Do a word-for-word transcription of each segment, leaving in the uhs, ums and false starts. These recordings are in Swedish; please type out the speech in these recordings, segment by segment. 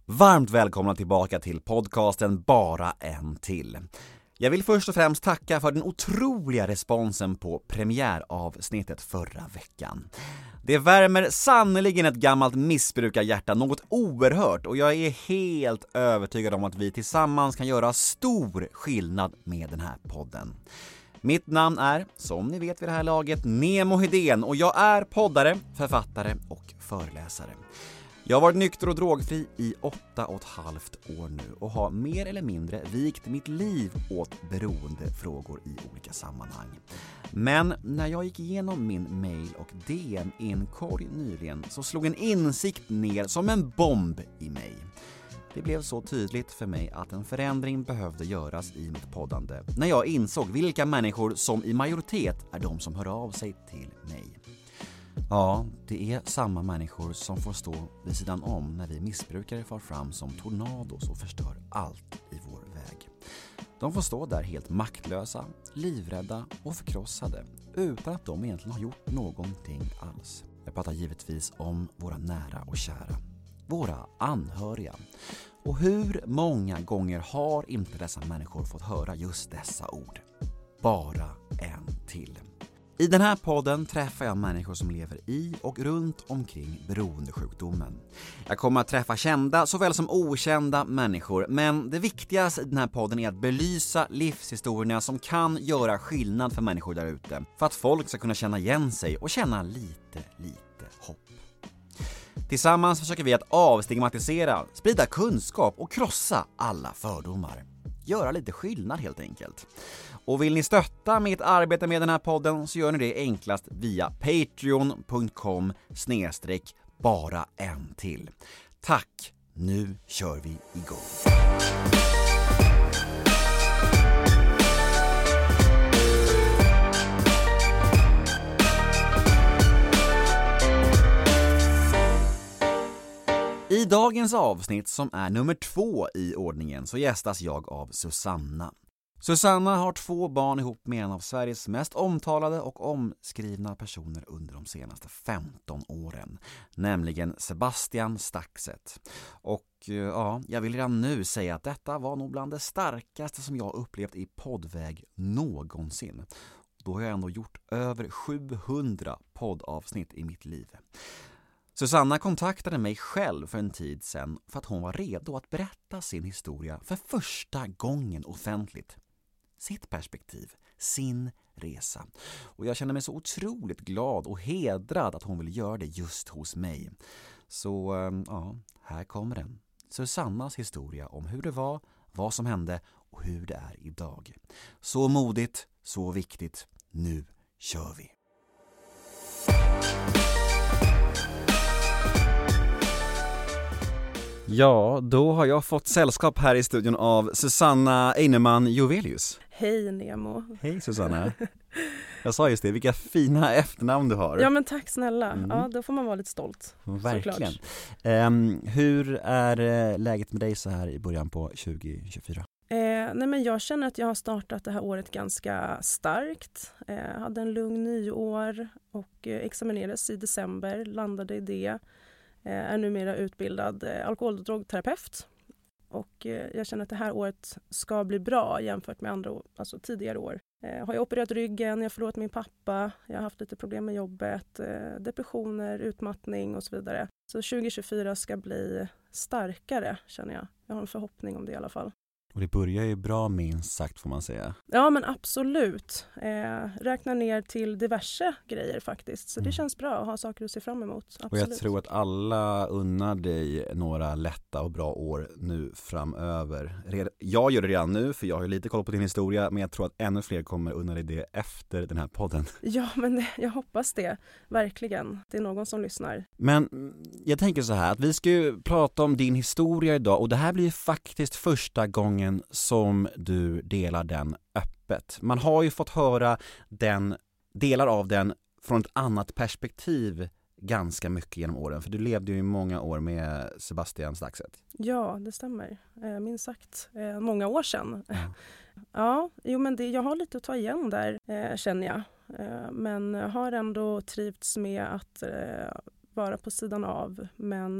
Varmt välkomna tillbaka till podcasten Bara en till. Jag vill först och främst tacka för den otroliga responsen på premiäravsnittet förra veckan. Det värmer sannoliken ett gammalt missbrukarhjärta något oerhört och jag är helt övertygad om att vi tillsammans kan göra stor skillnad med den här podden. Mitt namn är, som ni vet vid det här laget, Nemo Hedén och jag är poddare, författare och föreläsare. Jag har varit nykter och drogfri i åtta och ett halvt år nu och har mer eller mindre vikt mitt liv åt beroendefrågor i olika sammanhang. Men när jag gick igenom min mail och D M-inkorg nyligen så slog en insikt ner som en bomb i mig. Det blev så tydligt för mig att en förändring behövde göras i mitt poddande när jag insåg vilka människor som i majoritet är de som hör av sig till mig. Ja, det är samma människor som får stå vid sidan om när vi missbrukare far fram som tornados och förstör allt i vår väg. De får stå där helt maktlösa, livrädda och förkrossade utan att de egentligen har gjort någonting alls. Jag pratar givetvis om våra nära och kära, våra anhöriga. Och hur många gånger har inte dessa människor fått höra just dessa ord? Bara en till. I den här podden träffar jag människor som lever i och runt omkring beroendesjukdomen. Jag kommer att träffa kända såväl som okända människor, men det viktigaste i den här podden är att belysa livshistorierna som kan göra skillnad för människor där ute, för att folk ska kunna känna igen sig och känna lite, lite hopp. Tillsammans försöker vi att avstigmatisera, sprida kunskap och krossa alla fördomar. Göra lite skillnad helt enkelt. Och vill ni stötta mitt arbete med den här podden så gör ni det enklast via patreon punkt com snedstreck bara en till. Tack, nu kör vi igång. I dagens avsnitt, som är nummer två i ordningen, så gästas jag av Susanna. Susanna har två barn ihop med en av Sveriges mest omtalade och omskrivna personer under de senaste femton åren, nämligen Sebastian Staxet. Och ja, jag vill redan nu säga att detta var nog bland det starkaste som jag upplevt i poddväg någonsin. Då har jag ändå gjort över sjuhundra poddavsnitt i mitt liv. Susanna kontaktade mig själv för en tid sedan för att hon var redo att berätta sin historia för första gången offentligt. Sitt perspektiv, sin resa. Och jag känner mig så otroligt glad och hedrad att hon vill göra det just hos mig. Så ja, här kommer den. Susannas historia om hur det var, vad som hände och hur det är idag. Så modigt, så viktigt. Nu kör vi! Ja, då har jag fått sällskap här i studion av Susanna Einemann Jovelius. Hej Nemo. Hej Susanna. Jag sa just det, vilka fina efternamn du har. Ja men tack snälla, mm. ja då får man vara lite stolt. Verkligen. Um, hur är läget med dig så här i början på tjugo tjugofyra? Eh, nej men jag känner att jag har startat det här året ganska starkt. Eh, hade en lugn nyår och eh, examinerades i december, landade i det. Är numera utbildad alkohol- och drogterapeut och jag känner att det här året ska bli bra jämfört med andra år, alltså tidigare år. Jag har jag opererat ryggen, jag har förlorat min pappa, jag har haft lite problem med jobbet, depressioner, utmattning och så vidare. Så tjugo tjugofyra ska bli starkare känner jag. Jag har en förhoppning om det i alla fall. Och det börjar ju bra minst sagt får man säga. Ja men absolut. Eh, räkna ner till diverse grejer faktiskt. Så det känns bra att ha saker att se fram emot. Absolut. Och jag tror att alla unnar dig några lätta och bra år nu framöver. Jag gör det redan nu för jag har ju lite koll på din historia. Men jag tror att ännu fler kommer unna dig det efter den här podden. Ja men det, jag hoppas det. Verkligen. Det är någon som lyssnar. Men jag tänker så här att vi ska ju prata om din historia idag. Och det här blir faktiskt första gången som du delar den öppet. Man har ju fått höra den, delar av den från ett annat perspektiv ganska mycket genom åren. För du levde ju i många år med Sebastian Staxet. Ja, det stämmer. Eh, minst sagt. Eh, många år sedan. Ja, ja jo, men det, jag har lite att ta igen där, eh, känner jag. Eh, men har ändå trivts med att eh, vara på sidan av. Men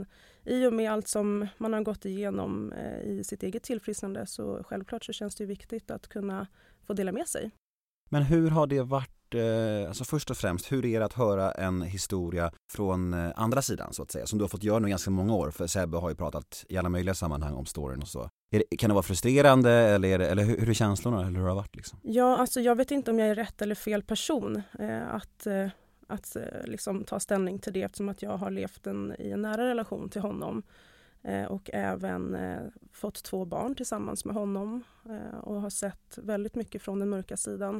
i och med allt som man har gått igenom eh, i sitt eget tillfrisknande så självklart så känns det ju viktigt att kunna få dela med sig. Men hur har det varit, eh, alltså först och främst, hur är det att höra en historia från eh, andra sidan så att säga, som du har fått göra nu ganska många år, för Sebbe har ju pratat i alla möjliga sammanhang om storyn och så. Är det, kan det vara frustrerande eller, är det, eller hur, hur är känslorna eller hur har det varit liksom? Ja, alltså jag vet inte om jag är rätt eller fel person eh, att, eh, att eh, liksom ta ställning till det eftersom att jag har levt en, i en nära relation till honom. Och även eh, fått två barn tillsammans med honom eh, och har sett väldigt mycket från den mörka sidan.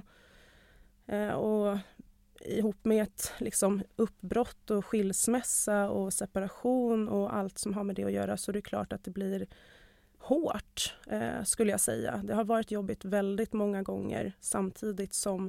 Eh, och ihop med ett liksom, uppbrott och skilsmässa och separation och allt som har med det att göra så är det klart att det blir hårt eh, skulle jag säga. Det har varit jobbigt väldigt många gånger samtidigt som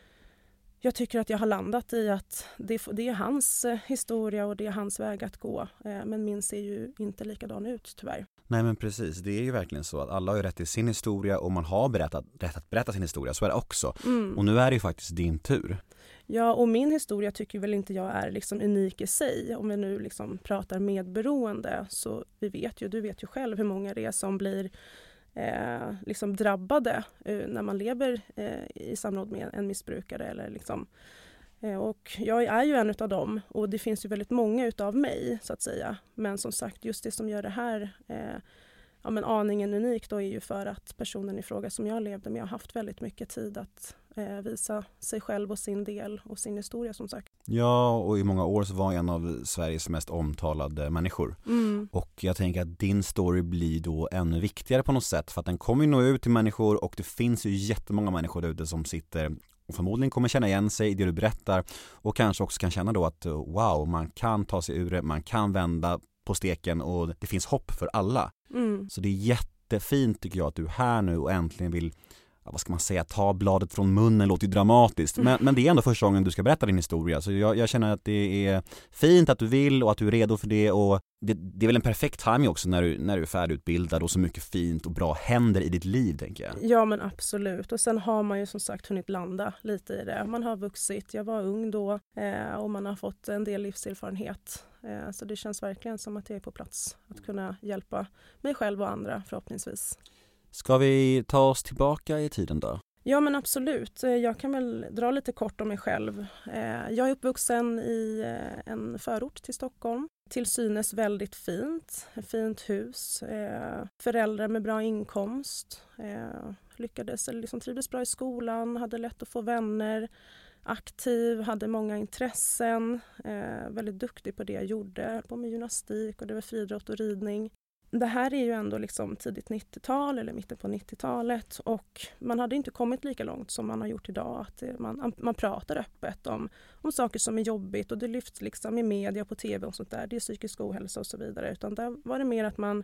jag tycker att jag har landat i att det, det är hans eh, historia och det är hans väg att gå. Eh, men min ser ju inte likadan ut tyvärr. Nej men precis, det är ju verkligen så att alla har ju rätt till sin historia och man har berättat, rätt att berätta sin historia, så är det också. Mm. Och nu är det ju faktiskt din tur. Ja, och min historia tycker väl inte jag är liksom unik i sig. Om vi nu liksom pratar medberoende så vi vet ju, du vet ju själv hur många det är som blir Eh, liksom drabbade eh, när man lever eh, i samråd med en missbrukare. Eller liksom. eh, och jag är ju en av dem och det finns ju väldigt många utav mig så att säga. Men som sagt, just det som gör det här eh, ja, men aningen unikt då är ju för att personen i fråga som jag levde med har haft väldigt mycket tid att eh, visa sig själv och sin del och sin historia som sagt. Ja, och i många år så var en av Sveriges mest omtalade människor. Mm. Och jag tänker att din story blir då ännu viktigare på något sätt för att den kommer ju nå ut till människor och det finns ju jättemånga människor där ute som sitter och förmodligen kommer känna igen sig i det du berättar och kanske också kan känna då att wow, man kan ta sig ur det, man kan vända på steken och det finns hopp för alla. Mm. Så det är jättefint tycker jag att du är här nu och äntligen vill, ja, vad ska man säga, ta bladet från munnen, låter ju dramatiskt. Men, men det är ändå första gången du ska berätta din historia. Så jag, jag känner att det är fint att du vill och att du är redo för det. Och det, det är väl en perfekt timing också när du, när du är färdigutbildad och så mycket fint och bra händer i ditt liv, tänker jag. Ja, men absolut. Och sen har man ju som sagt hunnit landa lite i det. Man har vuxit, jag var ung då eh, och man har fått en del livserfarenhet. Eh, så det känns verkligen som att jag är på plats att kunna hjälpa mig själv och andra förhoppningsvis. Ska vi ta oss tillbaka i tiden då? Ja men absolut. Jag kan väl dra lite kort om mig själv. Jag är uppvuxen i en förort till Stockholm. Till synes väldigt fint. Ett fint hus. Föräldrar med bra inkomst. Lyckades, eller liksom trivdes bra i skolan. Hade lätt att få vänner. Aktiv, hade många intressen. Väldigt duktig på det jag gjorde. På med gymnastik och det var friidrott och ridning. Det här är ju ändå liksom tidigt nittiotal eller mitten på nittiotalet och man hade inte kommit lika långt som man har gjort idag. Att man, man pratar öppet om, om saker som är jobbigt och det lyfts liksom i media och på tv och sånt där. Det är psykisk ohälsa och så vidare. Utan där var det mer att man,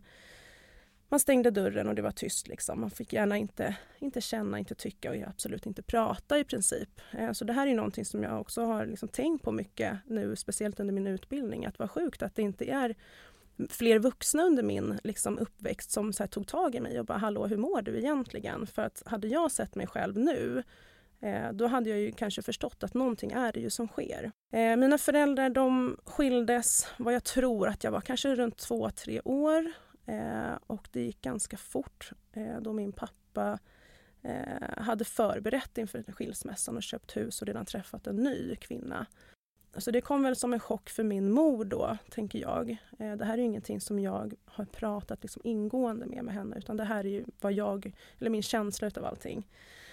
man stängde dörren och det var tyst. Liksom. Man fick gärna inte, inte känna, inte tycka och absolut inte prata i princip. Så det här är någonting som jag också har liksom tänkt på mycket nu, speciellt under min utbildning. Att vara sjukt att det inte är fler vuxna under min liksom, uppväxt som så här, tog tag i mig och bara hallå, hur mår du egentligen? För att hade jag sett mig själv nu eh, då hade jag ju kanske förstått att någonting är det ju som sker. Eh, mina föräldrar de skildes vad jag tror att jag var kanske runt två, tre år eh, och det gick ganska fort eh, då min pappa eh, hade förberett inför skilsmässan och köpt hus och redan träffat en ny kvinna. Så det kom väl som en chock för min mor då, tänker jag. Det här är ju ingenting som jag har pratat liksom ingående med med henne, utan det här är ju vad jag, eller min känsla av allting.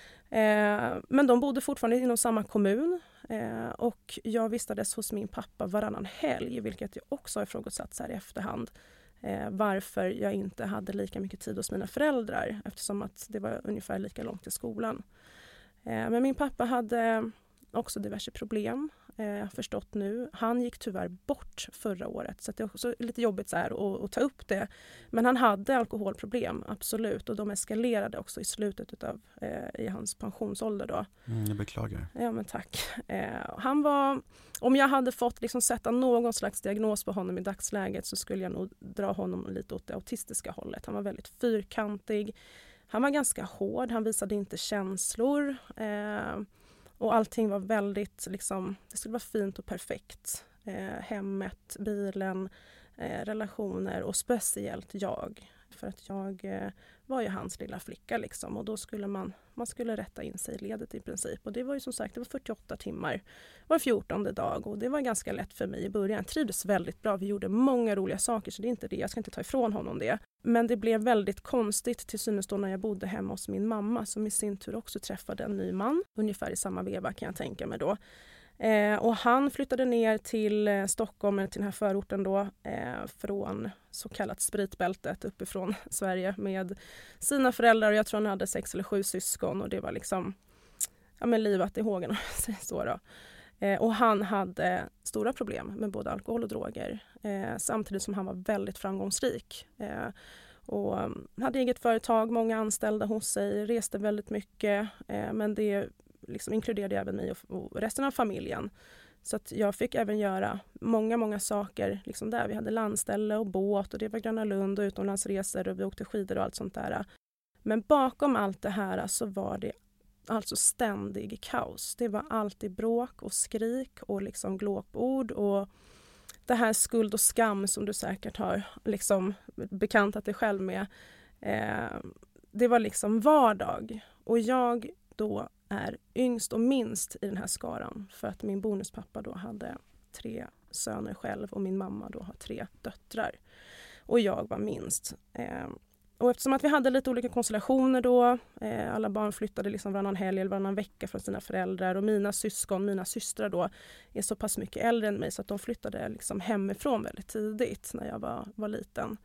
Men de bodde fortfarande inom samma kommun och jag vistades hos min pappa varannan helg, vilket jag också har ifrågasatt så här i efterhand. Varför jag inte hade lika mycket tid hos mina föräldrar, eftersom att det var ungefär lika långt till skolan. Men min pappa hade också diverse problem. Jag har förstått nu. Han gick tyvärr bort förra året så det är också lite jobbigt så här att, att ta upp det. Men han hade alkoholproblem, absolut. Och de eskalerade också i slutet av eh, i hans pensionsålder då. Mm, jag beklagar. Ja men tack. Eh, han var, om jag hade fått liksom sätta någon slags diagnos på honom i dagsläget så skulle jag nog dra honom lite åt det autistiska hållet. Han var väldigt fyrkantig. Han var ganska hård, han visade inte känslor. Eh, Och allting var väldigt, liksom, det skulle vara fint och perfekt. Eh, hemmet, bilen, eh, relationer och speciellt jag. För att jag eh, var ju hans lilla flicka liksom och då skulle man, man skulle rätta in sig i ledet i princip. Och det var ju som sagt, det var fyrtioåtta timmar var fjortonde dag och det var ganska lätt för mig i början. Jag trivdes väldigt bra, vi gjorde många roliga saker så det är inte det, jag ska inte ta ifrån honom det. Men det blev väldigt konstigt till synes då när jag bodde hemma hos min mamma som i sin tur också träffade en ny man, ungefär i samma veva kan jag tänka mig då. Eh, och han flyttade ner till eh, Stockholm, till den här förorten då, eh, från så kallat spritbältet uppifrån Sverige med sina föräldrar. Och jag tror han hade sex eller sju syskon och det var liksom ja, men livat i hågen om jag säger så då. Eh, och han hade stora problem med både alkohol och droger eh, samtidigt som han var väldigt framgångsrik. Eh, och hade eget företag, många anställda hos sig, reste väldigt mycket eh, men det liksom inkluderade även mig och, och resten av familjen. Så att jag fick även göra många, många saker liksom där. Vi hade landställe och båt och det var Gröna Lund och utomlandsresor och vi åkte skidor och allt sånt där. Men bakom allt det här så var det alltså ständig kaos. Det var alltid bråk och skrik och liksom glåpord och det här skuld och skam som du säkert har liksom bekantat dig själv med. Eh, det var liksom vardag och jag då är yngst och minst i den här skaran för att min bonuspappa då hade tre söner själv och min mamma då har tre döttrar och jag var minst. Eh, och eftersom att vi hade lite olika konstellationer då, eh, alla barn flyttade liksom varannan helg eller varannan vecka från sina föräldrar och mina syskon, mina systrar då är så pass mycket äldre än mig så att de flyttade liksom hemifrån väldigt tidigt när jag var, var liten.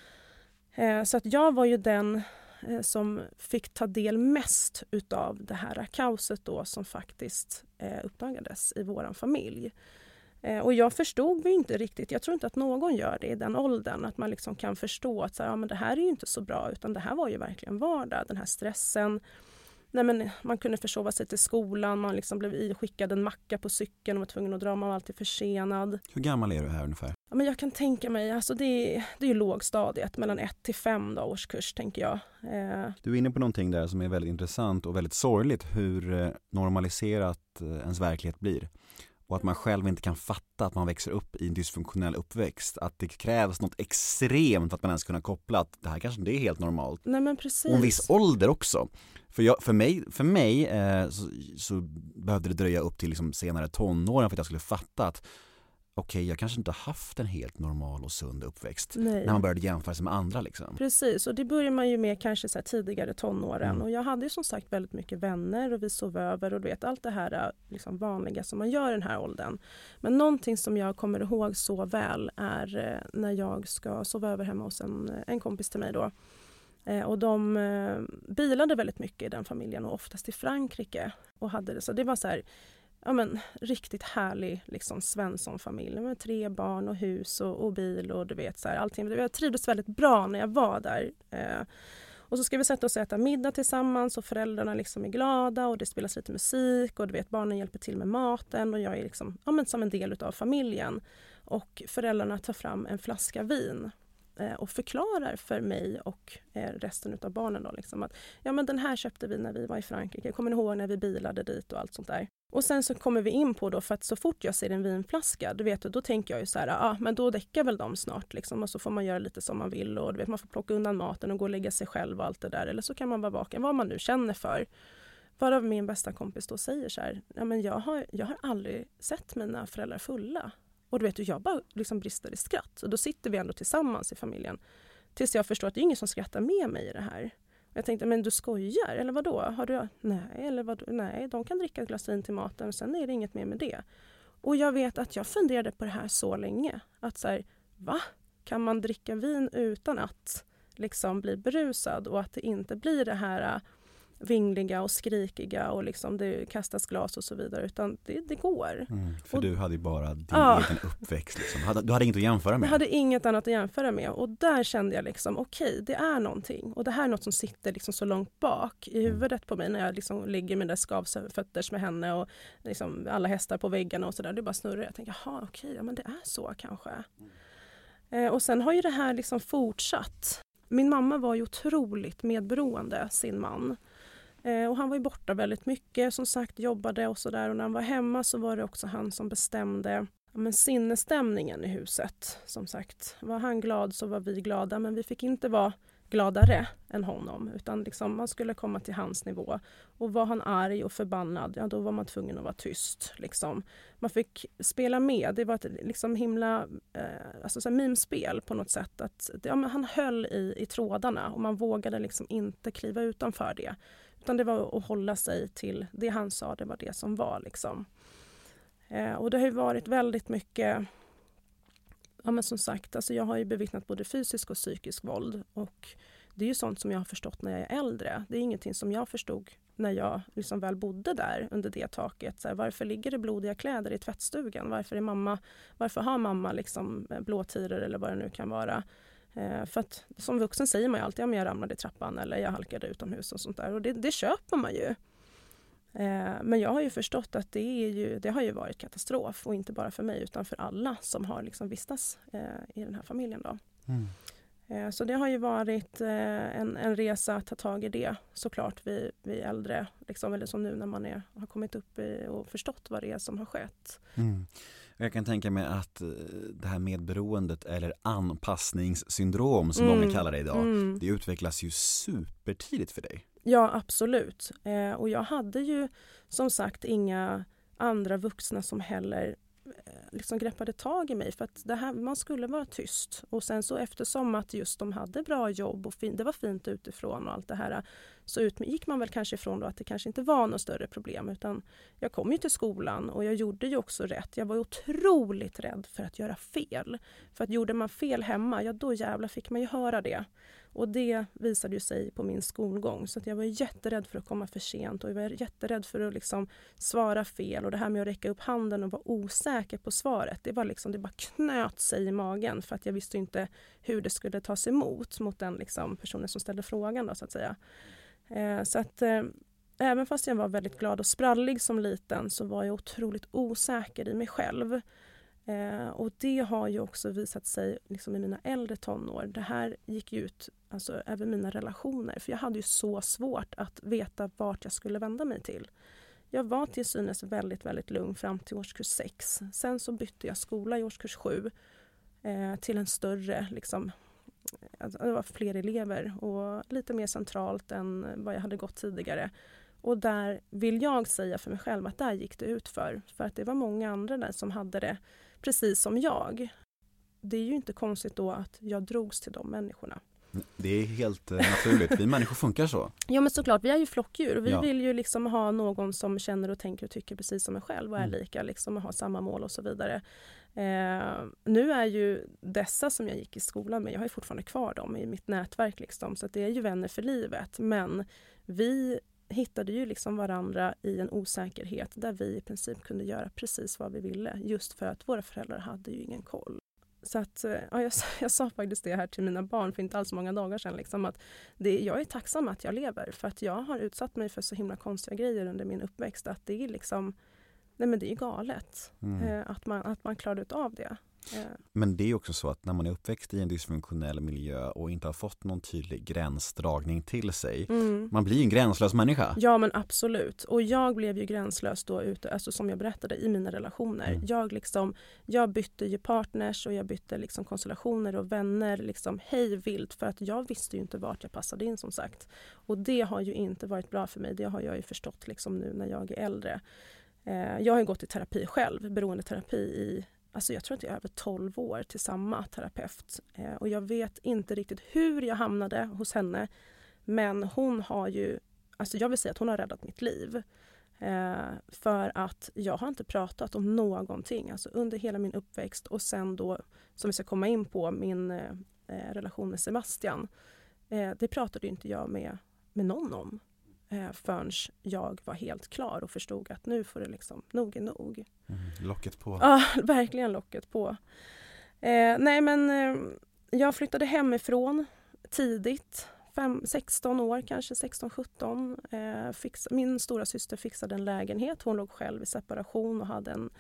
Eh, så att jag var ju den som fick ta del mest utav det här kaoset då som faktiskt eh, uppdagades i våran familj. Eh, och jag förstod ju inte riktigt, jag tror inte att någon gör det i den åldern, att man liksom kan förstå att så här, ja, men det här är ju inte så bra utan det här var ju verkligen vardag, den här stressen. Nej, men man kunde försova sig till skolan, man liksom blev skickad en macka på cykeln och var tvungen att dra, man var alltid försenad. Hur gammal är du här ungefär? Ja, men jag kan tänka mig, alltså det, är, det är ju lågstadiet, mellan ett till fem då, årskurs tänker jag. Eh. Du är inne på någonting där som är väldigt intressant och väldigt sorgligt, hur normaliserat ens verklighet blir. Och att man själv inte kan fatta att man växer upp i en dysfunktionell uppväxt. Att det krävs något extremt för att man ens kunna koppla att det här kanske inte är helt normalt. Nej, men precis. Och en viss ålder också. För, jag, för mig, för mig eh, så, så behövde det dröja upp till liksom senare tonåren för att jag skulle fatta att okej, okay, jag kanske inte haft en helt normal och sund uppväxt. Nej. När man började jämföra sig med andra liksom. Precis, och det börjar man ju med kanske så här tidigare tonåren. Mm. Och jag hade ju som sagt väldigt mycket vänner och vi sov över och du vet allt det här liksom vanliga som man gör i den här åldern. Men någonting som jag kommer ihåg så väl är när jag ska sova över hemma hos en, en kompis till mig då. Eh, och de eh, bilade väldigt mycket i den familjen och oftast i Frankrike. Och hade det, så det var så här, ja men riktigt härlig liksom Svensson-familj med tre barn och hus och, och bil och du vet så här allting. Jag trivdes väldigt bra när jag var där. Eh, och så ska vi sätta oss och äta middag tillsammans och föräldrarna liksom är glada och det spelas lite musik och du vet barnen hjälper till med maten och jag är liksom ja men som en del av familjen. Och föräldrarna tar fram en flaska vin och förklarar för mig och resten av barnen då liksom att ja men den här köpte vi när vi var i Frankrike. Jag kommer ihåg när vi bilade dit och allt sånt där. Och sen så kommer vi in på då för att så fort jag ser en vinflaska, du vet, då tänker jag ju så här, ja ah, men då däckar väl de snart liksom och så får man göra lite som man vill och du vet man får plocka undan maten och gå och lägga sig själv och allt det där eller så kan man vara vaken, vad man nu känner för. Varav min bästa kompis då säger så här, ja men jag har, jag har aldrig sett mina föräldrar fulla. Och du vet, jag bara liksom brister i skratt. Och då sitter vi ändå tillsammans i familjen. Tills jag förstår att det är ingen som skrattar med mig i det här. Och jag tänkte, men du skojar? Eller vad då? Har du... Nej, eller vad... Nej, de kan dricka ett glas vin till maten. Sen är det inget mer med det. Och jag vet att jag funderade på det här så länge. Att så här, va? Kan man dricka vin utan att liksom bli berusad? Och att det inte blir det här vingliga och skrikiga och liksom det kastas glas och så vidare, utan det, det går. Mm, för och, du hade ju bara din ja. egen uppväxt. Liksom. Du hade inget att jämföra med. Jag hade inget annat att jämföra med och där kände jag liksom, okej, okay, det är någonting. Och det här är något som sitter liksom så långt bak i huvudet mm. på mig när jag liksom ligger med där skavfötters med henne och liksom alla hästar på väggarna och sådär. Det bara snurrar. Jag tänker, jaha, okej, okay, ja, men det är så kanske. Mm. Eh, och sen har ju det här liksom fortsatt. Min mamma var ju otroligt medberoende sin man. Eh, och han var ju borta väldigt mycket, som sagt jobbade och sådär. Och när han var hemma så var det också han som bestämde men sinnesstämningen i huset, som sagt. Var han glad så var vi glada, men vi fick inte vara gladare än honom, utan liksom man skulle komma till hans nivå. Och var han arg och förbannad, ja, då var man tvungen att vara tyst. Liksom. Man fick spela med, det var ett liksom himla eh, alltså så här mimspel på något sätt. Att, ja, men han höll i, i trådarna och man vågade liksom inte kliva utanför det. Utan det var att hålla sig till det han sa, det var det som var. Liksom. Eh, och det har ju varit väldigt mycket, ja men som sagt, alltså jag har ju bevittnat både fysisk och psykisk våld. Och det är ju sånt som jag har förstått när jag är äldre. Det är ingenting som jag förstod när jag liksom väl bodde där under det taket. Så här, varför ligger det blodiga kläder i tvättstugan? Varför, är mamma, varför har mamma liksom blåtiror eller vad det nu kan vara? Eh, för att som vuxen säger man ju alltid om jag ramlade i trappan eller jag halkade utomhus och sånt där. Och det, det köper man ju. Eh, men jag har ju förstått att det, är ju, det har ju varit katastrof. Och inte bara för mig utan för alla som har liksom vistats eh, i den här familjen då. Mm. Eh, så det har ju varit eh, en, en resa att ta tag i det. Såklart vi, vi äldre, liksom, eller som nu när man är, har kommit upp i, och förstått vad det är som har skett. Mm. Jag kan tänka mig att det här medberoendet eller anpassningssyndrom som mm. många kallar det idag, mm. det utvecklas ju supertidigt för dig. Ja, absolut. Eh, och jag hade ju som sagt inga andra vuxna som heller eh, liksom greppade tag i mig. För att det här, man skulle vara tyst. Och sen så eftersom att just de hade bra jobb och fin, det var fint utifrån och allt det här, så utgick man väl kanske ifrån då att det kanske inte var något större problem. Utan jag kom ju till skolan och jag gjorde ju också rätt. Jag var otroligt rädd för att göra fel. För att gjorde man fel hemma, ja då jävlar fick man ju höra det. Och det visade ju sig på min skolgång. Så att jag var jätterädd för att komma för sent. Och jag var jätterädd för att liksom svara fel. Och det här med att räcka upp handen och vara osäker på svaret. Det var liksom, det bara knöt sig i magen. För att jag visste inte hur det skulle tas emot mot den liksom personen som ställde frågan då, så att säga. Eh, så att eh, även fast jag var väldigt glad och sprallig som liten så var jag otroligt osäker i mig själv. Eh, och det har ju också visat sig liksom i mina äldre tonår. Det här gick ut alltså, även mina relationer. För jag hade ju så svårt att veta vart jag skulle vända mig till. Jag var till synes väldigt, väldigt lugn fram till årskurs sex. Sen så bytte jag skola i årskurs sju eh, till en större, liksom, alltså, det var fler elever och lite mer centralt än vad jag hade gått tidigare. Och där vill jag säga för mig själv att där gick det ut för. För att det var många andra där som hade det precis som jag. Det är ju inte konstigt då att jag drogs till de människorna. Det är helt eh, naturligt. Vi människor funkar så. Ja men såklart, vi är ju flockdjur. Vi ja. vill ju liksom ha någon som känner och tänker och tycker precis som en själv och är mm. lika liksom, och har samma mål och så vidare. Eh, nu är ju dessa som jag gick i skolan med, jag har ju fortfarande kvar dem i mitt nätverk liksom, så att det är ju vänner för livet. Men vi hittade ju liksom varandra i en osäkerhet där vi i princip kunde göra precis vad vi ville. Just för att våra föräldrar hade ju ingen koll. Så att, ja, jag, jag sa faktiskt det här till mina barn för inte alls många dagar sedan. Liksom, att det, jag är tacksam att jag lever. För att jag har utsatt mig för så himla konstiga grejer under min uppväxt. Att det är liksom, nej men det är galet. Mm. Eh, att, man, att man klarade ut av det. Men det är också så att när man är uppväxt i en dysfunktionell miljö och inte har fått någon tydlig gränsdragning till sig, mm. man blir ju en gränslös människa. Ja men absolut. Och jag blev ju gränslös då ute, alltså som jag berättade, i mina relationer. Mm. Jag, liksom, jag bytte ju partners och jag bytte liksom konstellationer och vänner liksom hej vilt för att jag visste ju inte vart jag passade in som sagt. Och det har ju inte varit bra för mig, det har jag ju förstått liksom nu när jag är äldre. Eh, jag har ju gått i terapi själv, beroendeterapi i Alltså jag tror att jag är över tolv år till samma terapeut. Eh, och jag vet inte riktigt hur jag hamnade hos henne. Men hon har ju, alltså jag vill säga att hon har räddat mitt liv. Eh, för att jag har inte pratat om någonting. Alltså under hela min uppväxt och sen då, som vi ska komma in på, min eh, relation med Sebastian. Eh, det pratade inte jag med, med någon om. Eh, förrän jag var helt klar och förstod att nu får det liksom, nog är nog. Mm, locket på. Ja, verkligen locket på. Eh, nej men eh, jag flyttade hemifrån tidigt, fem, sexton år kanske, sexton sjutton. Eh, fix, min stora syster fixade en lägenhet, hon låg själv i separation och hade en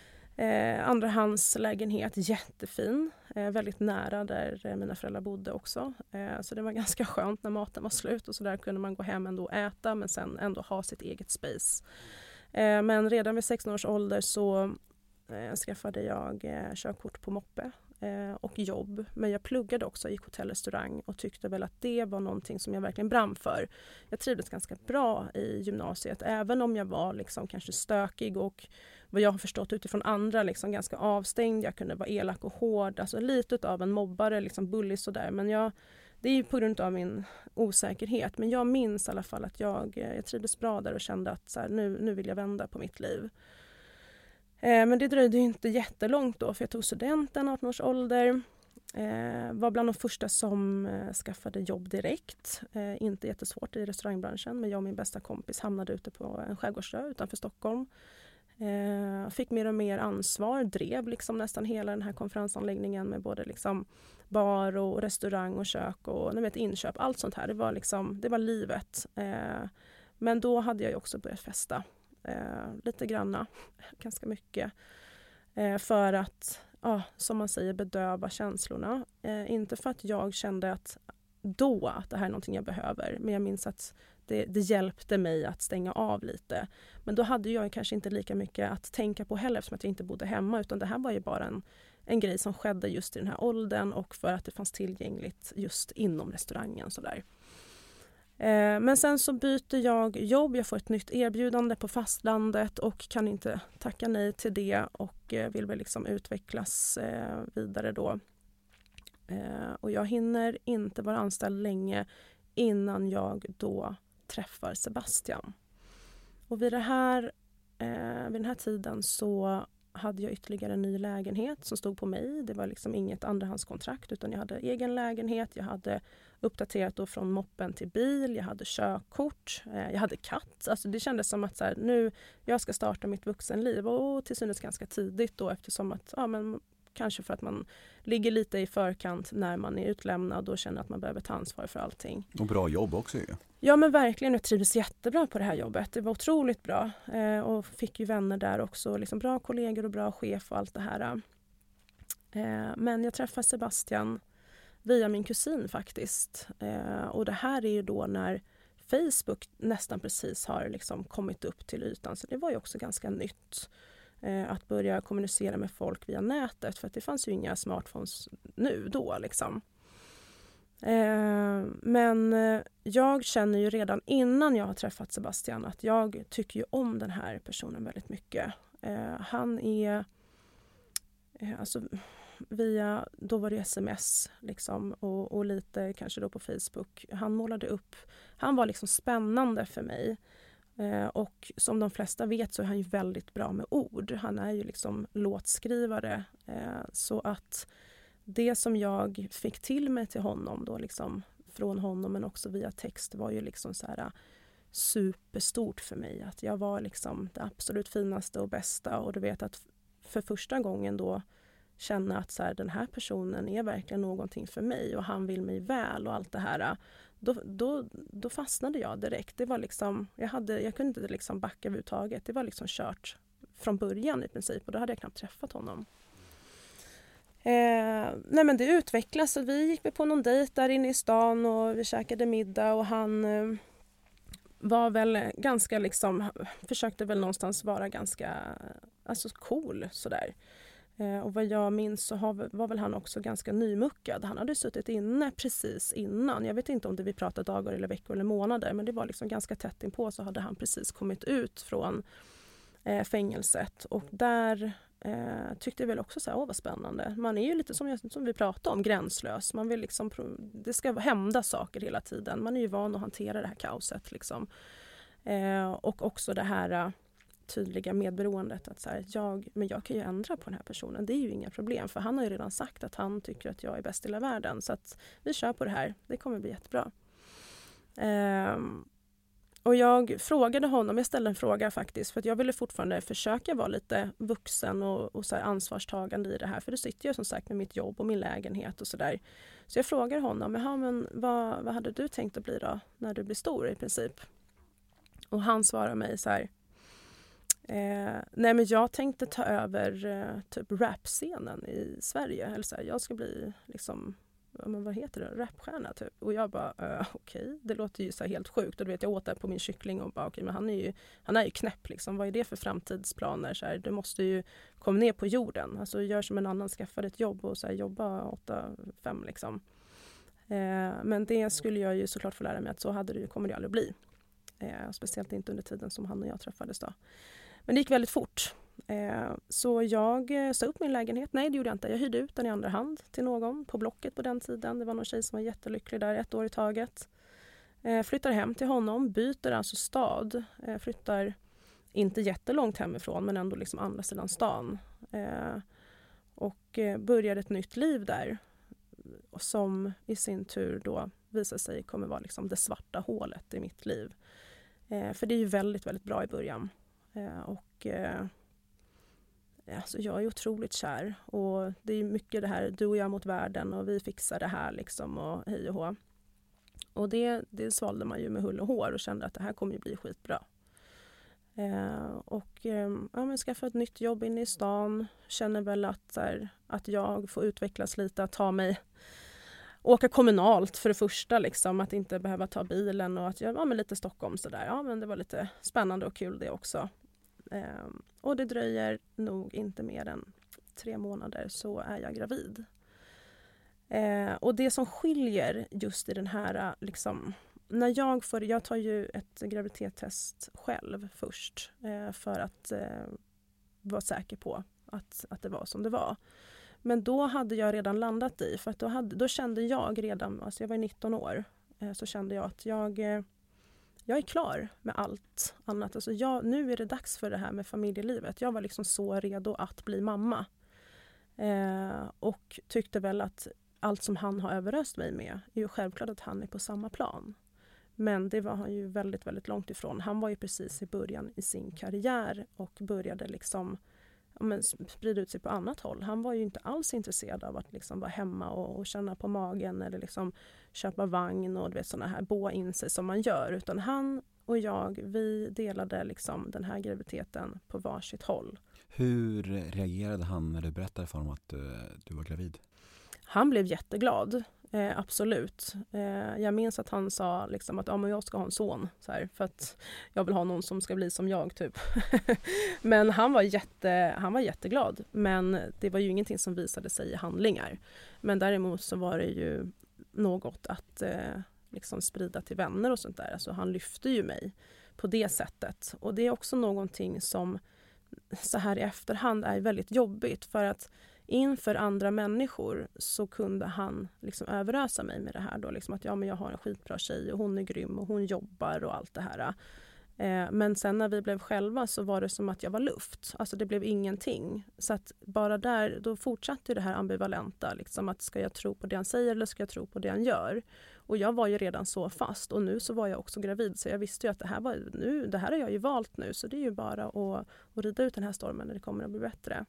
Eh, andrahandslägenhet, jättefin, eh, väldigt nära där eh, mina föräldrar bodde också. Eh, så det var ganska skönt när maten var slut och så där kunde man gå hem ändå och äta men sen ändå ha sitt eget space. Eh, men redan vid sexton års ålder så eh, skaffade jag eh, körkort på moppe eh, och jobb. Men jag pluggade också, gick hotell och restaurang och tyckte väl att det var någonting som jag verkligen brann för. Jag trivdes ganska bra i gymnasiet, även om jag var liksom kanske stökig och vad jag har förstått utifrån andra liksom ganska avstängd. Jag kunde vara elak och hård, alltså lite av en mobbare, liksom bullig sådär. Men jag, det är ju på grund av min osäkerhet. Men jag minns i alla fall att jag, jag trivdes bra där och kände att så här, nu, nu vill jag vända på mitt liv. Eh, men det dröjde ju inte jättelångt då, för jag tog studenten, arton års ålder. Eh, var bland de första som eh, skaffade jobb direkt. Eh, inte jättesvårt i restaurangbranschen, men jag och min bästa kompis hamnade ute på en skärgårdsö utanför Stockholm. Eh, fick mer och mer ansvar, drev liksom nästan hela den här konferensanläggningen med både liksom bar och restaurang och kök och ni vet, inköp, allt sånt här. Det var, liksom, det var livet. Eh, men då hade jag också börjat festa. Eh, lite granna, ganska mycket. Eh, för att, ja, som man säger, bedöva känslorna. Eh, inte för att jag kände att då att det här är någonting jag behöver. Men jag minns att det, det hjälpte mig att stänga av lite. Men då hade jag kanske inte lika mycket att tänka på heller, eftersom att jag inte bodde hemma. Utan det här var ju bara en, en grej som skedde just i den här åldern och för att det fanns tillgängligt just inom restaurangen. Sådär. Eh, men sen så byter jag jobb, jag får ett nytt erbjudande på fastlandet och kan inte tacka nej till det och eh, vill väl liksom utvecklas eh, vidare då. Eh, och jag hinner inte vara anställd länge innan jag då träffar Sebastian. Och vid, det här, eh, vid den här tiden så hade jag ytterligare en ny lägenhet som stod på mig. Det var liksom inget andrahandskontrakt utan jag hade egen lägenhet. Jag hade uppdaterat då från moppen till bil. Jag hade körkort. Eh, jag hade katt. Alltså det kändes som att så här, nu jag ska starta mitt vuxenliv. Och till synes ganska tidigt då eftersom att ja, men kanske för att man ligger lite i förkant när man är utlämnad och känner att man behöver ta ansvar för allting. Och bra jobb också ju. Ja men verkligen, jag trivdes jättebra på det här jobbet. Det var otroligt bra eh, och fick ju vänner där också. Liksom bra kollegor och bra chef och allt det här. Eh, men jag träffade Sebastian via min kusin faktiskt. Eh, och det här är ju då när Facebook nästan precis har liksom kommit upp till ytan. Så det var ju också ganska nytt. Att börja kommunicera med folk via nätet. För att det fanns ju inga smartphones nu då liksom. Eh, men jag känner ju redan innan jag har träffat Sebastian att jag tycker ju om den här personen väldigt mycket. Eh, han är eh, alltså via, då var det sms liksom och, och lite kanske då på Facebook. Han målade upp, han var liksom spännande för mig. Eh, och som de flesta vet så är han ju väldigt bra med ord. Han är ju liksom låtskrivare. Eh, så att det som jag fick till mig till honom då liksom från honom men också via text var ju liksom så här superstort för mig. Att jag var liksom det absolut finaste och bästa och du vet att för första gången då känna att så här, den här personen är verkligen någonting för mig och han vill mig väl och allt det här. Då, då, då fastnade jag direkt. Det var liksom, jag, hade, jag kunde inte liksom backa överhuvudtaget. Det var liksom kört från början i princip och då hade jag knappt träffat honom. Eh, nej men det utvecklades och vi gick på någon dejt där inne i stan och vi käkade middag och han eh, var väl ganska liksom, försökte väl någonstans vara ganska alltså cool sådär. Eh, och vad jag minns så har, var väl han också ganska nymuckad. Han hade suttit inne precis innan. Jag vet inte om det vi pratade dagar eller veckor eller månader. Men det var liksom ganska tätt inpå så hade han precis kommit ut från eh, fängelset. Och där eh, tyckte jag väl också så här, åh vad spännande. Man är ju lite som, jag, som vi pratade om, gränslös. Man vill liksom, det ska hända saker hela tiden. Man är ju van att hantera det här kaoset liksom. Eh, och också det här tydliga medberoendet att så här, jag, men jag kan ju ändra på den här personen. Det är ju inga problem för han har ju redan sagt att han tycker att jag är bäst i hela världen. Så att vi kör på det här. Det kommer bli jättebra. Um, och jag frågade honom, jag ställde en fråga faktiskt för att jag ville fortfarande försöka vara lite vuxen och, och så här ansvarstagande i det här. För det sitter jag som sagt med mitt jobb och min lägenhet och sådär. Så jag frågar honom, Jaha, men vad, vad hade du tänkt att bli då när du blir stor i princip? Och han svarar mig så här, Eh, nej men jag tänkte ta över eh, typ rap-scenen i Sverige. Eller så här, jag ska bli liksom men vad heter det, rapstjärna typ. Och jag bara, uh, okej, okay. Det låter ju så här helt sjukt. Och du vet, jag åt där på min kyckling och bara, okej, okay, men han är ju, han är ju knäpp liksom. Vad är det för framtidsplaner? Så här, du måste ju komma ner på jorden. Alltså gör som en annan, skaffa ett jobb och så här, jobba åtta fem liksom. Eh, men det skulle jag ju såklart få lära mig att så hade det ju, kommer det aldrig bli. Eh, speciellt inte under tiden som han och jag träffades då. Men det gick väldigt fort. Eh, så jag eh, sa upp min lägenhet. Nej, det gjorde jag inte. Jag hyrde ut den i andra hand till någon på Blocket på den tiden. Det var någon tjej som var jättelycklig där ett år i taget. Eh, flyttar hem till honom, byter alltså stad. Eh, flyttar inte jättelångt hemifrån men ändå liksom andra sidan stan. Eh, och eh, börjar ett nytt liv där. Som i sin tur då visar sig kommer vara liksom det svarta hålet i mitt liv. Eh, för det är ju väldigt, väldigt bra i början. Eh, och eh, alltså jag är otroligt kär. Och det är mycket det här, du och jag mot världen och vi fixar det här liksom och hej och hå. Och det, det svalde man ju med hull och hår och kände att det här kommer ju bli skitbra. Eh, och eh, ja, men skaffa ett nytt jobb inne i stan. Känner väl att, så här, att jag får utvecklas lite, att ta mig åka kommunalt för det första, liksom, att inte behöva ta bilen och att jag var med lite Stockholm sådär. Ja, men det var lite spännande och kul det också. Eh, och det dröjer nog inte mer än tre månader så är jag gravid. Eh, och det som skiljer just i den här, liksom, när jag får, jag tar ju ett graviditetstest själv först eh, för att eh, vara säker på att, att det var som det var. Men då hade jag redan landat i, för att då, hade, då kände jag redan, alltså jag var nitton år, eh, så kände jag att jag, eh, jag är klar med allt annat. Alltså jag, nu är det dags för det här med familjelivet. Jag var liksom så redo att bli mamma. Eh, och tyckte väl att allt som han har överöst mig med är ju självklart att han är på samma plan. Men det var han ju väldigt, väldigt långt ifrån. Han var ju precis i början i sin karriär och började liksom ja, men sprida ut sig på annat håll. Han var ju inte alls intresserad av att liksom vara hemma och, och känna på magen eller liksom köpa vagn och du vet, såna här boa in sig som man gör. Utan han och jag, vi delade liksom den här graviditeten på varsitt håll. Hur reagerade han när du berättade för honom att du, du var gravid? Han blev jätteglad, eh, absolut. Eh, jag minns att han sa liksom att ja, men jag ska ha en son, så här, för att jag vill ha någon som ska bli som jag typ. Men han var, jätte, han var jätteglad, men det var ju ingenting som visade sig i handlingar. Men däremot så var det ju något att eh, liksom sprida till vänner och sånt där. Alltså han lyfte ju mig på det sättet. Och det är också någonting som så här i efterhand är väldigt jobbigt, för att inför andra människor så kunde han liksom överösa mig med det här då, liksom att ja, men jag har en skitbra tjej och hon är grym och hon jobbar och allt det här. Eh, men sen när vi blev själva så var det som att jag var luft. Alltså det blev ingenting. Så att bara där, då fortsatte det här ambivalenta, liksom att ska jag tro på det han säger eller ska jag tro på det han gör? Och jag var ju redan så fast och nu så var jag också gravid, så jag visste ju att det här, var, nu, det här har jag ju valt nu, så det är ju bara att, att rida ut den här stormen när det kommer att bli bättre.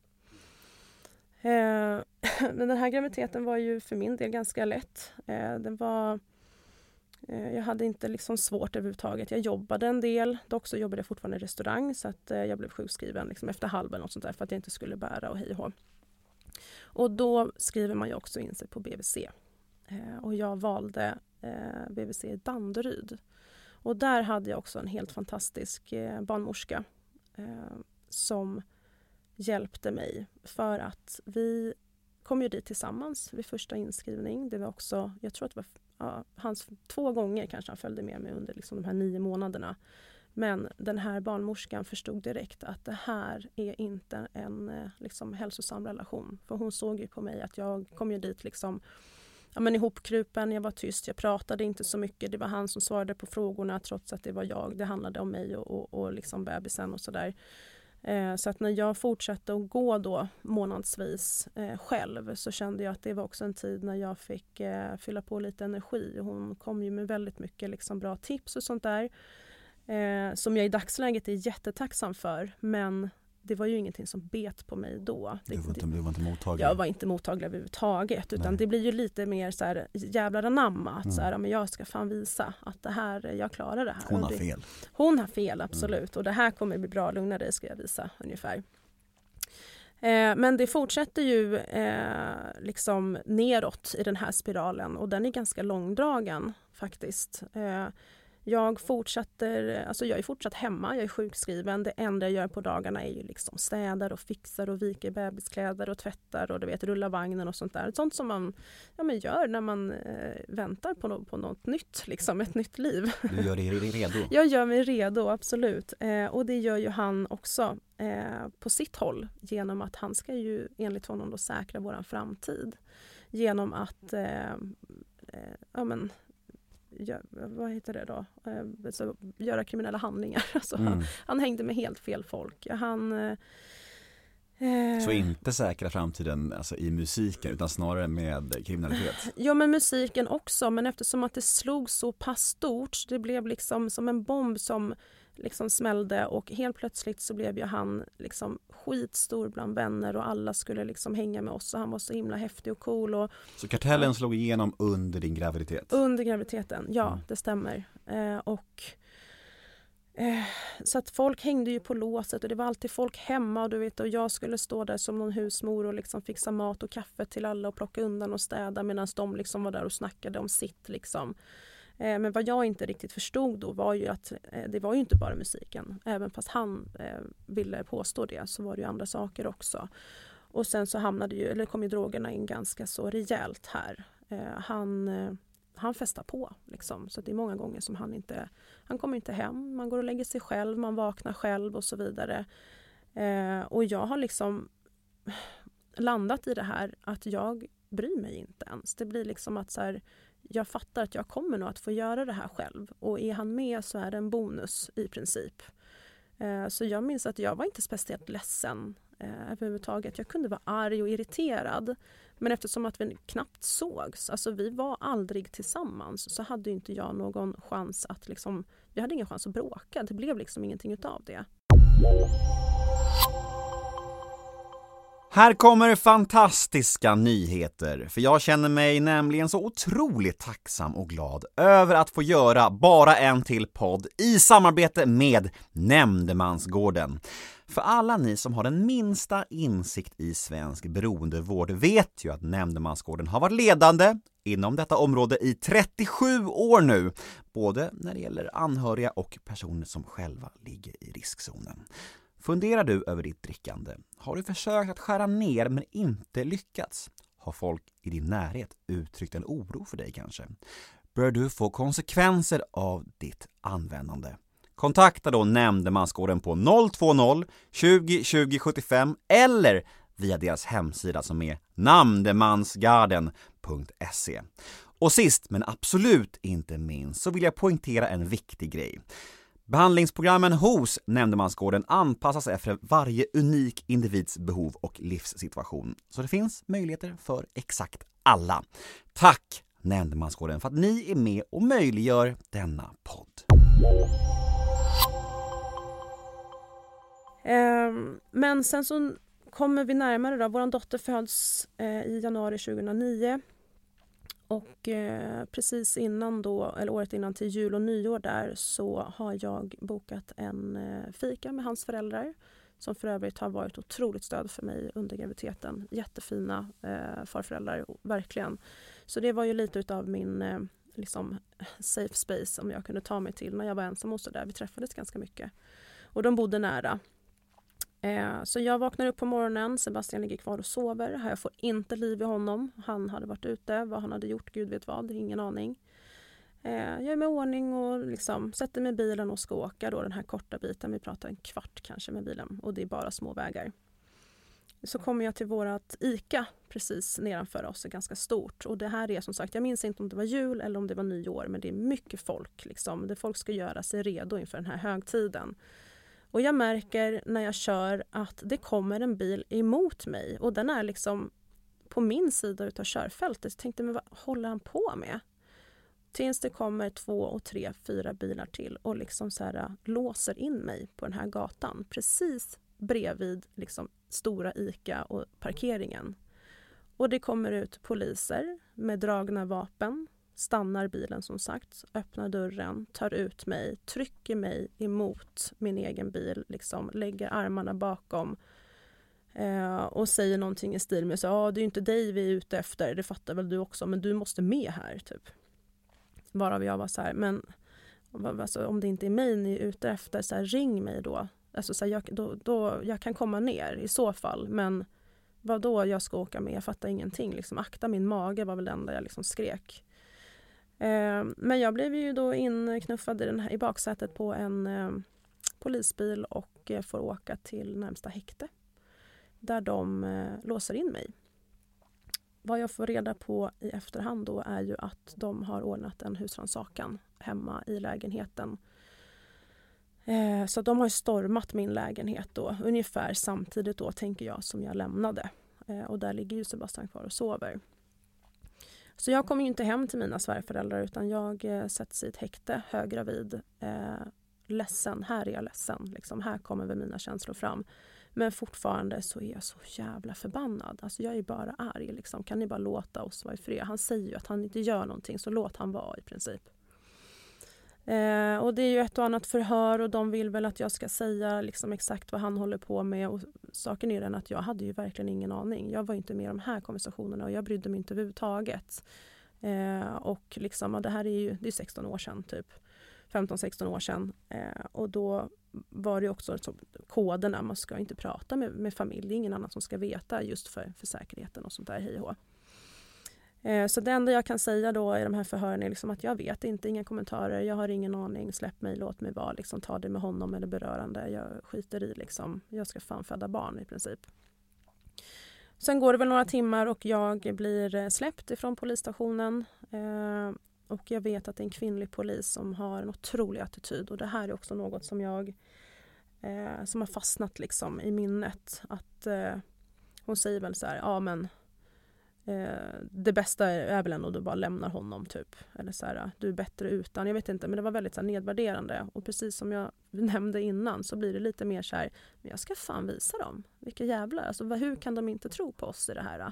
Eh, men den här graviditeten var ju för min del ganska lätt. Eh, den var, eh, jag hade inte liksom svårt överhuvudtaget. Jag jobbade en del. Dock så jobbade jag fortfarande i restaurang, så att eh, jag blev sjukskriven liksom efter halven och sånt där, för att jag inte skulle bära och hej och hå. Och då skriver man ju också in sig på B V C. Eh, och jag valde eh, B V C i Danderyd. Och där hade jag också en helt fantastisk eh, barnmorska eh, som hjälpte mig, för att vi kom ju dit tillsammans vid första inskrivning. Det var också, jag tror att det var ja, hans två gånger kanske han följde med mig under liksom de här nio månaderna. Men den här barnmorskan förstod direkt att det här är inte en liksom hälsosam relation. För hon såg ju på mig att jag kom ju dit liksom ja, men ihopkrupen, jag var tyst, jag pratade inte så mycket. Det var han som svarade på frågorna trots att det var jag. Det handlade om mig och, och, och liksom bebisen och sådär. Eh, så att när jag fortsatte att gå då månadsvis eh, själv, så kände jag att det var också en tid när jag fick eh, fylla på lite energi. Hon kom ju med väldigt mycket liksom bra tips och sånt där eh, som jag i dagsläget är jättetacksam för, men det var ju ingenting som bet på mig då. Du var inte, du var inte mottaglig? Jag var inte mottaglig överhuvudtaget, utan Nej. Det blir ju lite mer så här jävlar anamma, att mm. så här, men jag ska fan visa att det här, jag klarar det här. Hon har det, fel. Hon har fel, absolut. Mm. Och det här kommer bli bra, lugna dig ska jag visa ungefär. Eh, men det fortsätter ju eh, liksom neråt i den här spiralen och den är ganska långdragen faktiskt. Eh, jag fortsätter, alltså jag är fortsatt hemma, jag är sjukskriven. Det enda jag gör på dagarna är ju liksom städar och fixar och viker bebiskläder och tvättar och du vet, rullar vagnen och sånt där. Sånt som man, ja, men gör när man eh, väntar på, no- på något nytt, liksom ett nytt liv. Du gör dig redo? Jag gör mig redo, absolut. Eh, och det gör ju han också eh, på sitt håll genom att han ska ju enligt honom då säkra våran framtid. Genom att eh, eh, ja, men, gör, vad heter det då? Eh, så, göra kriminella handlingar. Alltså, Mm. han, han hängde med helt fel folk. Han... Eh, Så inte säkra framtiden alltså i musiken utan snarare med kriminalitet? Ja, men musiken också, men eftersom att det slog så pass stort, det blev liksom som en bomb som liksom smällde och helt plötsligt så blev ju han liksom skitstor bland vänner och alla skulle liksom hänga med oss och han var så himla häftig och cool. Och, så Kartellen ja. slog igenom under din graviditet? Under graviditeten, ja, mm. det stämmer. Eh, och Så att folk hängde ju på låset och det var alltid folk hemma och du vet, och jag skulle stå där som någon husmor och liksom fixa mat och kaffe till alla och plocka undan och städa medan de liksom var där och snackade om sitt liksom. Eh, men vad jag inte riktigt förstod då var ju att eh, det var ju inte bara musiken. Även fast han eh, ville påstå det så var det ju andra saker också. Och sen så hamnade ju, eller kom ju drogerna in ganska så rejält här. Eh, han... Eh, Han festar på liksom. Så det är många gånger som han inte, han kommer inte hem, man går och lägger sig själv, man vaknar själv och så vidare. Eh, och jag har liksom landat i det här att jag bryr mig inte ens. Det blir liksom att så här, jag fattar att jag kommer nog att få göra det här själv. Och är han med så är det en bonus i princip. Eh, så jag minns att jag var inte speciellt ledsen eh, överhuvudtaget. Jag kunde vara arg och irriterad. Men eftersom att vi knappt sågs, alltså vi var aldrig tillsammans, så hade inte jag någon chans att liksom, vi hade ingen chans att bråka. Det blev liksom ingenting utav det. Här kommer fantastiska nyheter, för jag känner mig nämligen så otroligt tacksam och glad över att få göra bara en till podd i samarbete med Nämndemansgården. För alla ni som har den minsta insikt i svensk beroendevård vet ju att Nämndemansgården har varit ledande inom detta område i trettiosju år nu, både när det gäller anhöriga och personer som själva ligger i riskzonen. Funderar du över ditt drickande? Har du försökt att skära ner men inte lyckats? Har folk i din närhet uttryckt en oro för dig kanske? Bör du få konsekvenser av ditt användande? Kontakta då Nämndemansgården på noll två noll tjugo tjugo sjuttiofem eller via deras hemsida som är namndemansgarden punkt se. Och sist men absolut inte minst så vill jag poängtera en viktig grej. Behandlingsprogrammen hos Nämndemansgården anpassas efter varje unik individs behov och livssituation. Så det finns möjligheter för exakt alla. Tack Nämndemansgården för att ni är med och möjliggör denna podd. Men sen så kommer vi närmare då. Vår dotter föds i januari tjugohundranio. Och eh, precis innan då, eller året innan till jul och nyår där, så har jag bokat en eh, fika med hans föräldrar. Som för övrigt har varit otroligt stöd för mig under graviditeten. Jättefina eh, farföräldrar, verkligen. Så det var ju lite utav min eh, liksom safe space som jag kunde ta mig till när jag var ensam och så där. Vi träffades ganska mycket. Och de bodde nära. Eh, så jag vaknar upp på morgonen, Sebastian ligger kvar och sover. Jag får inte liv i honom. Han hade varit ute, vad han hade gjort, gud vet vad, ingen aning. Eh, jag är med ordning och liksom sätter mig i bilen och ska åka då den här korta biten. Vi pratar en kvart kanske med bilen och det är bara små vägar. Så kommer jag till vårat ICA precis nedanför oss, är ganska stort. Och det här är som sagt, jag minns inte om det var jul eller om det var nyår, men det är mycket folk liksom. Det folk ska göra sig redo inför den här högtiden. Och jag märker när jag kör att det kommer en bil emot mig. Och den är liksom på min sida utav körfältet. Jag tänkte, men vad håller han på med? Tills det kommer två och tre, fyra bilar till. Och liksom så här låser in mig på den här gatan. Precis bredvid liksom stora ICA och parkeringen. Och det kommer ut poliser med dragna vapen. Stannar bilen som sagt, öppnar dörren, tar ut mig, trycker mig emot min egen bil, liksom, lägger armarna bakom Eh, och säger någonting i stil med så, ja, det är ju inte dig vi är ute efter, det fattar väl du också, men du måste med här typ. Varav jag var så här, men alltså, om det inte är mig ni är ute efter, så här, ring mig då. Alltså, så här, jag, då, då, jag kan komma ner i så fall, men vad då jag ska åka med, jag fattar ingenting. Liksom, akta min mage var väl det enda jag liksom skrek. Eh, men jag blev ju då inknuffad i, den här, i baksätet på en eh, polisbil och eh, får åka till närmsta häkte. Där de eh, låser in mig. Vad jag får reda på i efterhand då är ju att de har ordnat en husrannsakan hemma i lägenheten. Eh, så de har stormat min lägenhet då, ungefär samtidigt då tänker jag som jag lämnade. Eh, och där ligger ju Sebastian kvar och sover. Så jag kommer ju inte hem till mina svärföräldrar utan jag eh, sätts i ett häkte, höggravid, eh, ledsen, här är jag ledsen, liksom, här kommer väl mina känslor fram. Men fortfarande så är jag så jävla förbannad. Alltså jag är bara arg. Liksom. Kan ni bara låta oss vara i fred? Han säger ju att han inte gör någonting, så låt han vara i princip. Eh, och det är ju ett och annat förhör och de vill väl att jag ska säga liksom exakt vad han håller på med. Och saken är den att jag hade ju verkligen ingen aning. Jag var inte med i de här konversationerna och jag brydde mig inte överhuvudtaget. Eh, och liksom, det här är ju det är sexton år sedan typ. femton sexton år sedan. Eh, och då var det också så, koderna, man ska inte prata med, med familj, ingen annan som ska veta just för, för säkerheten och sånt där, hej och eh, Så det enda jag kan säga då i de här förhören är liksom att jag vet inte, inga kommentarer, jag har ingen aning, släpp mig, låt mig vara, liksom, ta det med honom eller berörande, jag skiter i liksom, jag ska fan föda barn i princip. Sen går det väl några timmar och jag blir släppt ifrån polisstationen. Eh, Och jag vet att det är en kvinnlig polis som har en otrolig attityd. Och det här är också något som jag eh, som har fastnat liksom i minnet. Att eh, hon säger väl så här, ja men eh, det bästa är, är väl ändå att du bara lämnar honom typ. Eller så här, du är bättre utan. Jag vet inte, men det var väldigt så här, nedvärderande. Och precis som jag nämnde innan så blir det lite mer så här, men jag ska fan visa dem. Vilka jävlar, alltså hur kan de inte tro på oss i det här?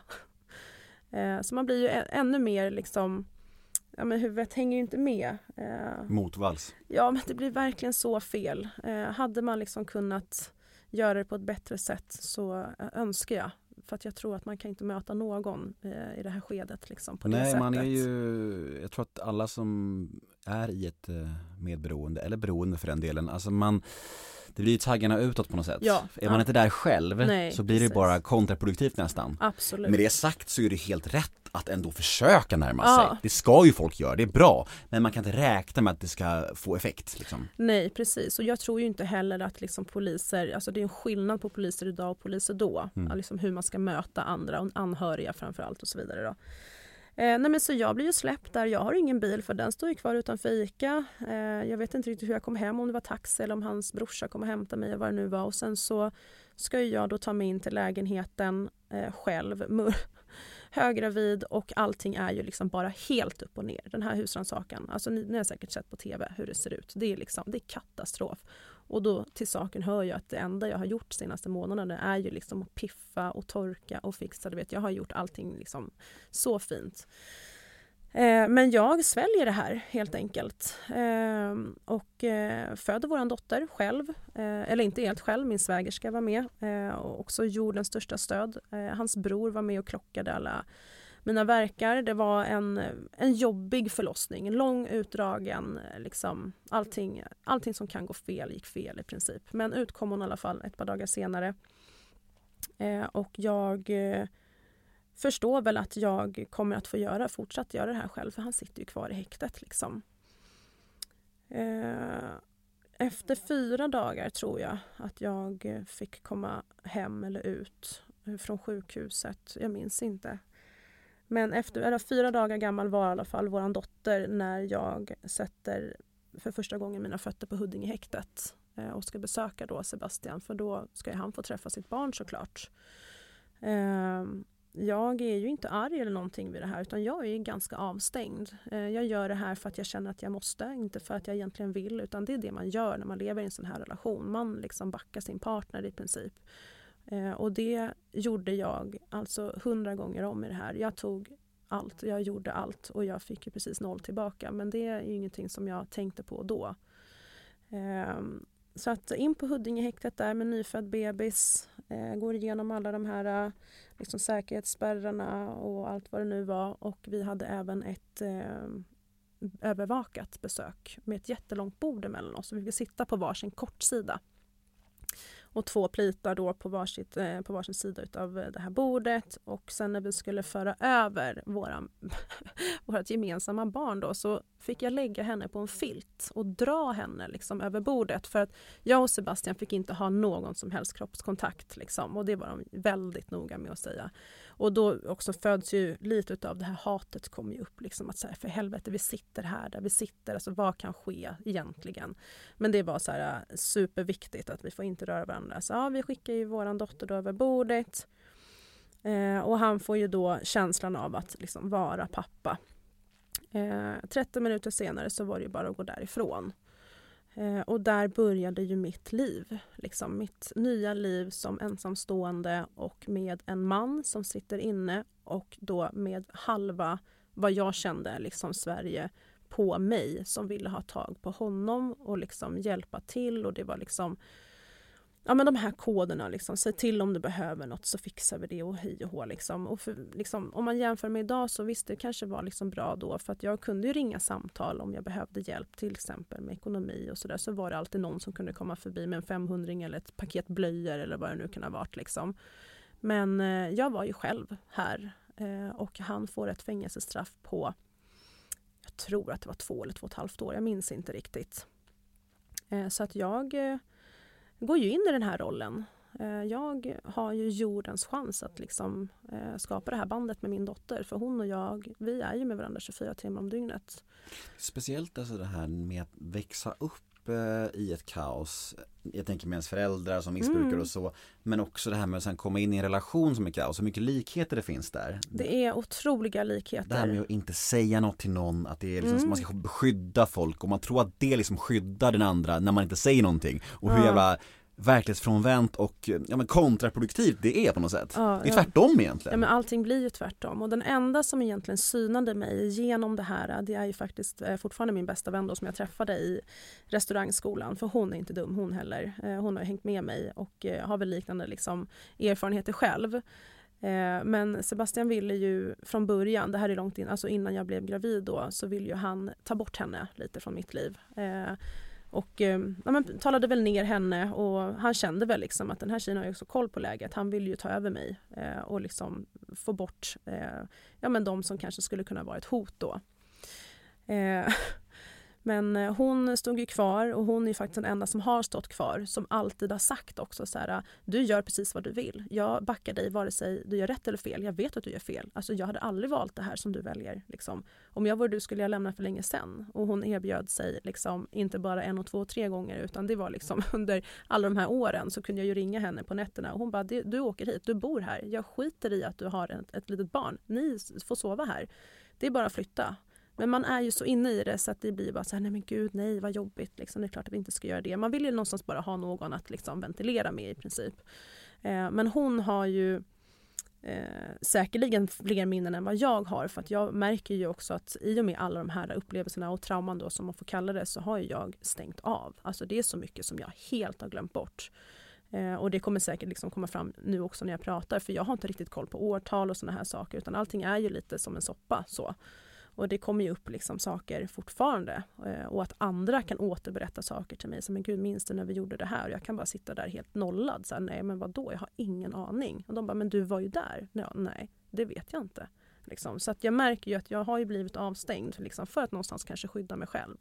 eh, så man blir ju ännu mer liksom, ja, men huvudet hänger ju inte med. Eh, Motvalls. Ja, men det blir verkligen så fel. Eh, hade man liksom kunnat göra det på ett bättre sätt så eh, önskar jag. För att jag tror att man kan inte möta någon eh, i det här skedet liksom, på Nej, det sättet. man är ju, jag tror att alla som är i ett eh, medberoende, eller beroende för den delen, alltså man, det blir ju taggarna utåt på något sätt. Ja, är ja. man inte där själv Nej, så blir precis. det bara kontraproduktivt nästan. Absolut. Med det sagt så är det helt rätt att ändå försöka närma Ja. sig. Det ska ju folk göra, det är bra. Men man kan inte räkna med att det ska få effekt. Liksom. Nej, precis. Och jag tror ju inte heller att liksom poliser, alltså det är en skillnad på poliser idag och poliser då. Mm. Liksom hur man ska möta andra och anhöriga framförallt och så vidare då. Eh, nej men så jag blir ju släppt där, jag har ingen bil för den står ju kvar utanför ICA. Eh, jag vet inte riktigt hur jag kom hem, om det var taxi eller om hans brorsa kom och hämta mig och vad det nu var. Och sen så ska jag då ta mig in till lägenheten eh, själv, mur- höggravid och allting är ju liksom bara helt upp och ner. Den här husrannsakan, alltså ni, ni har säkert sett på tv hur det ser ut. Det är liksom, det är katastrof. Och då till saken hör jag att det enda jag har gjort senaste månaderna är ju liksom att piffa och torka och fixa. Du vet, jag har gjort allting liksom så fint. Eh, men jag sväljer det här helt enkelt. Eh, och eh, föder våran dotter själv. Eh, eller inte helt själv, min svägerska var med. Eh, och också jordens största stöd. Eh, hans bror var med och klockade alla mina verkar. Det var en, en jobbig förlossning. En lång, utdragen, liksom allting, allting som kan gå fel gick fel i princip. Men ut kom hon i alla fall ett par dagar senare. Eh, och jag eh, förstår väl att jag kommer att få göra, fortsatt göra det här själv. För han sitter ju kvar i häktet liksom. Eh, efter fyra dagar tror jag att jag fick komma hem eller ut från sjukhuset. Jag minns inte. Men efter, eller fyra dagar gammal var i alla fall våran dotter när jag sätter för första gången mina fötter på Huddingehäktet eh, och ska besöka då Sebastian, för då ska han få träffa sitt barn såklart. Eh, jag är ju inte arg eller någonting vid det här, utan jag är ganska avstängd. Eh, jag gör det här för att jag känner att jag måste, inte för att jag egentligen vill, utan det är det man gör när man lever i en sån här relation. Man liksom backar sin partner i princip. Eh, och det gjorde jag alltså hundra gånger om i det här. Jag tog allt, jag gjorde allt och jag fick ju precis noll tillbaka. Men det är ju ingenting som jag tänkte på då. Eh, så att in på Huddingehäktet där med nyfödd bebis, eh, går igenom alla de här liksom säkerhetsspärrarna och allt vad det nu var. Och vi hade även ett eh, övervakat besök med ett jättelångt bord emellan oss. Vi fick sitta på varsin kortsida. Och två plitar då på, varsitt, eh, på varsin sida av det här bordet. Och sen när vi skulle föra över våra, vårt gemensamma barn då, så fick jag lägga henne på en filt och dra henne liksom över bordet. För att jag och Sebastian fick inte ha någon som helst kroppskontakt. Liksom, och det var de väldigt noga med att säga. Och då också föds ju lite av det här hatet kom ju upp. Liksom, att säga, för helvete, vi sitter här där vi sitter. Alltså vad kan ske egentligen? Men det var så här superviktigt att vi får inte röra varandra. Så ja, vi skickar ju våran dotter då över bordet. Eh, och han får ju då känslan av att liksom vara pappa. Eh, trettio minuter senare så var det ju bara att gå därifrån. Eh, och där började ju mitt liv. Liksom mitt nya liv som ensamstående och med en man som sitter inne. Och då med halva vad jag kände liksom Sverige på mig som ville ha tag på honom och liksom hjälpa till. Och det var liksom ja, men de här koderna, liksom, säg till om du behöver något så fixar vi det och hej och hå. Liksom. Och för, liksom, om man jämför med idag så visst det kanske var liksom bra då för att jag kunde ju ringa samtal om jag behövde hjälp till exempel med ekonomi och sådär så var det alltid någon som kunde komma förbi med en femhundring eller ett paket blöjor eller vad det nu kan ha varit. Liksom. Men eh, jag var ju själv här eh, och han får ett fängelsestraff på jag tror att det var två eller två och ett halvt år, jag minns inte riktigt. Eh, så att jag eh, går ju in i den här rollen. Jag har ju jordens chans att liksom skapa det här bandet med min dotter. För hon och jag, vi är ju med varandra tjugofyra timmar om dygnet. Speciellt alltså det här med att växa upp i ett kaos. Jag tänker med ens föräldrar som missbrukar mm. och så. Men också det här med att sen komma in i en relation som är kaos. Hur mycket likheter det finns där. Det är otroliga likheter. Det här med att inte säga något till någon. Att det är liksom, mm. man ska skydda folk. Och man tror att det liksom skyddar den andra när man inte säger någonting. Och hur ja. jävla verklighetsfrånvänt och ja, men kontraproduktivt det är på något sätt. Ja, det är tvärtom ja. egentligen. Ja, men allting blir ju tvärtom. Och den enda som egentligen synade mig genom det här, det är ju faktiskt fortfarande min bästa vän då, som jag träffade i restaurangskolan. För hon är inte dum, hon heller. Hon har hängt med mig och har väl liknande liksom, erfarenheter själv. Men Sebastian ville ju från början, det här är långt in, alltså innan jag blev gravid då, så ville ju han ta bort henne lite från mitt liv. Och ja, men, talade väl ner henne och han kände väl liksom att den här tjejen har ju också koll på läget. Han vill ju ta över mig eh, och liksom få bort eh, ja, men de som kanske skulle kunna vara ett hot då. Eh, men hon stod ju kvar och hon är faktiskt den enda som har stått kvar som alltid har sagt också så här: du gör precis vad du vill. Jag backar dig vare sig du gör rätt eller fel. Jag vet att du gör fel. Alltså jag hade aldrig valt det här som du väljer. Liksom. Om jag var du skulle jag lämna för länge sedan. Och hon erbjöd sig liksom, inte bara en och två och tre gånger utan det var liksom under alla de här åren så kunde jag ju ringa henne på nätterna och hon bara, du åker hit, du bor här. Jag skiter i att du har ett, ett litet barn. Ni får sova här. Det är bara att flytta. Men man är ju så inne i det så att det blir bara så här, nej men gud, nej vad jobbigt. Liksom, det är klart att vi inte ska göra det. Man vill ju någonstans bara ha någon att liksom ventilera med i princip. Eh, men hon har ju eh, säkerligen fler minnen än vad jag har. För att jag märker ju också att i och med alla de här upplevelserna och trauman då som man får kalla det så har ju jag stängt av. Alltså det är så mycket som jag helt har glömt bort. Eh, och det kommer säkert liksom komma fram nu också när jag pratar. För jag har inte riktigt koll på årtal och såna här saker. Utan allting är ju lite som en soppa så. Och det kommer ju upp liksom saker fortfarande. Eh, och att andra kan återberätta saker till mig. Som men gud, minns du när vi gjorde det här? Och jag kan bara sitta där helt nollad. Så här, nej men vadå? Jag har ingen aning. Och de bara, men du var ju där. Ja, nej, det vet jag inte. Liksom. Så att jag märker ju att jag har ju blivit avstängd. Liksom, för att någonstans kanske skydda mig själv.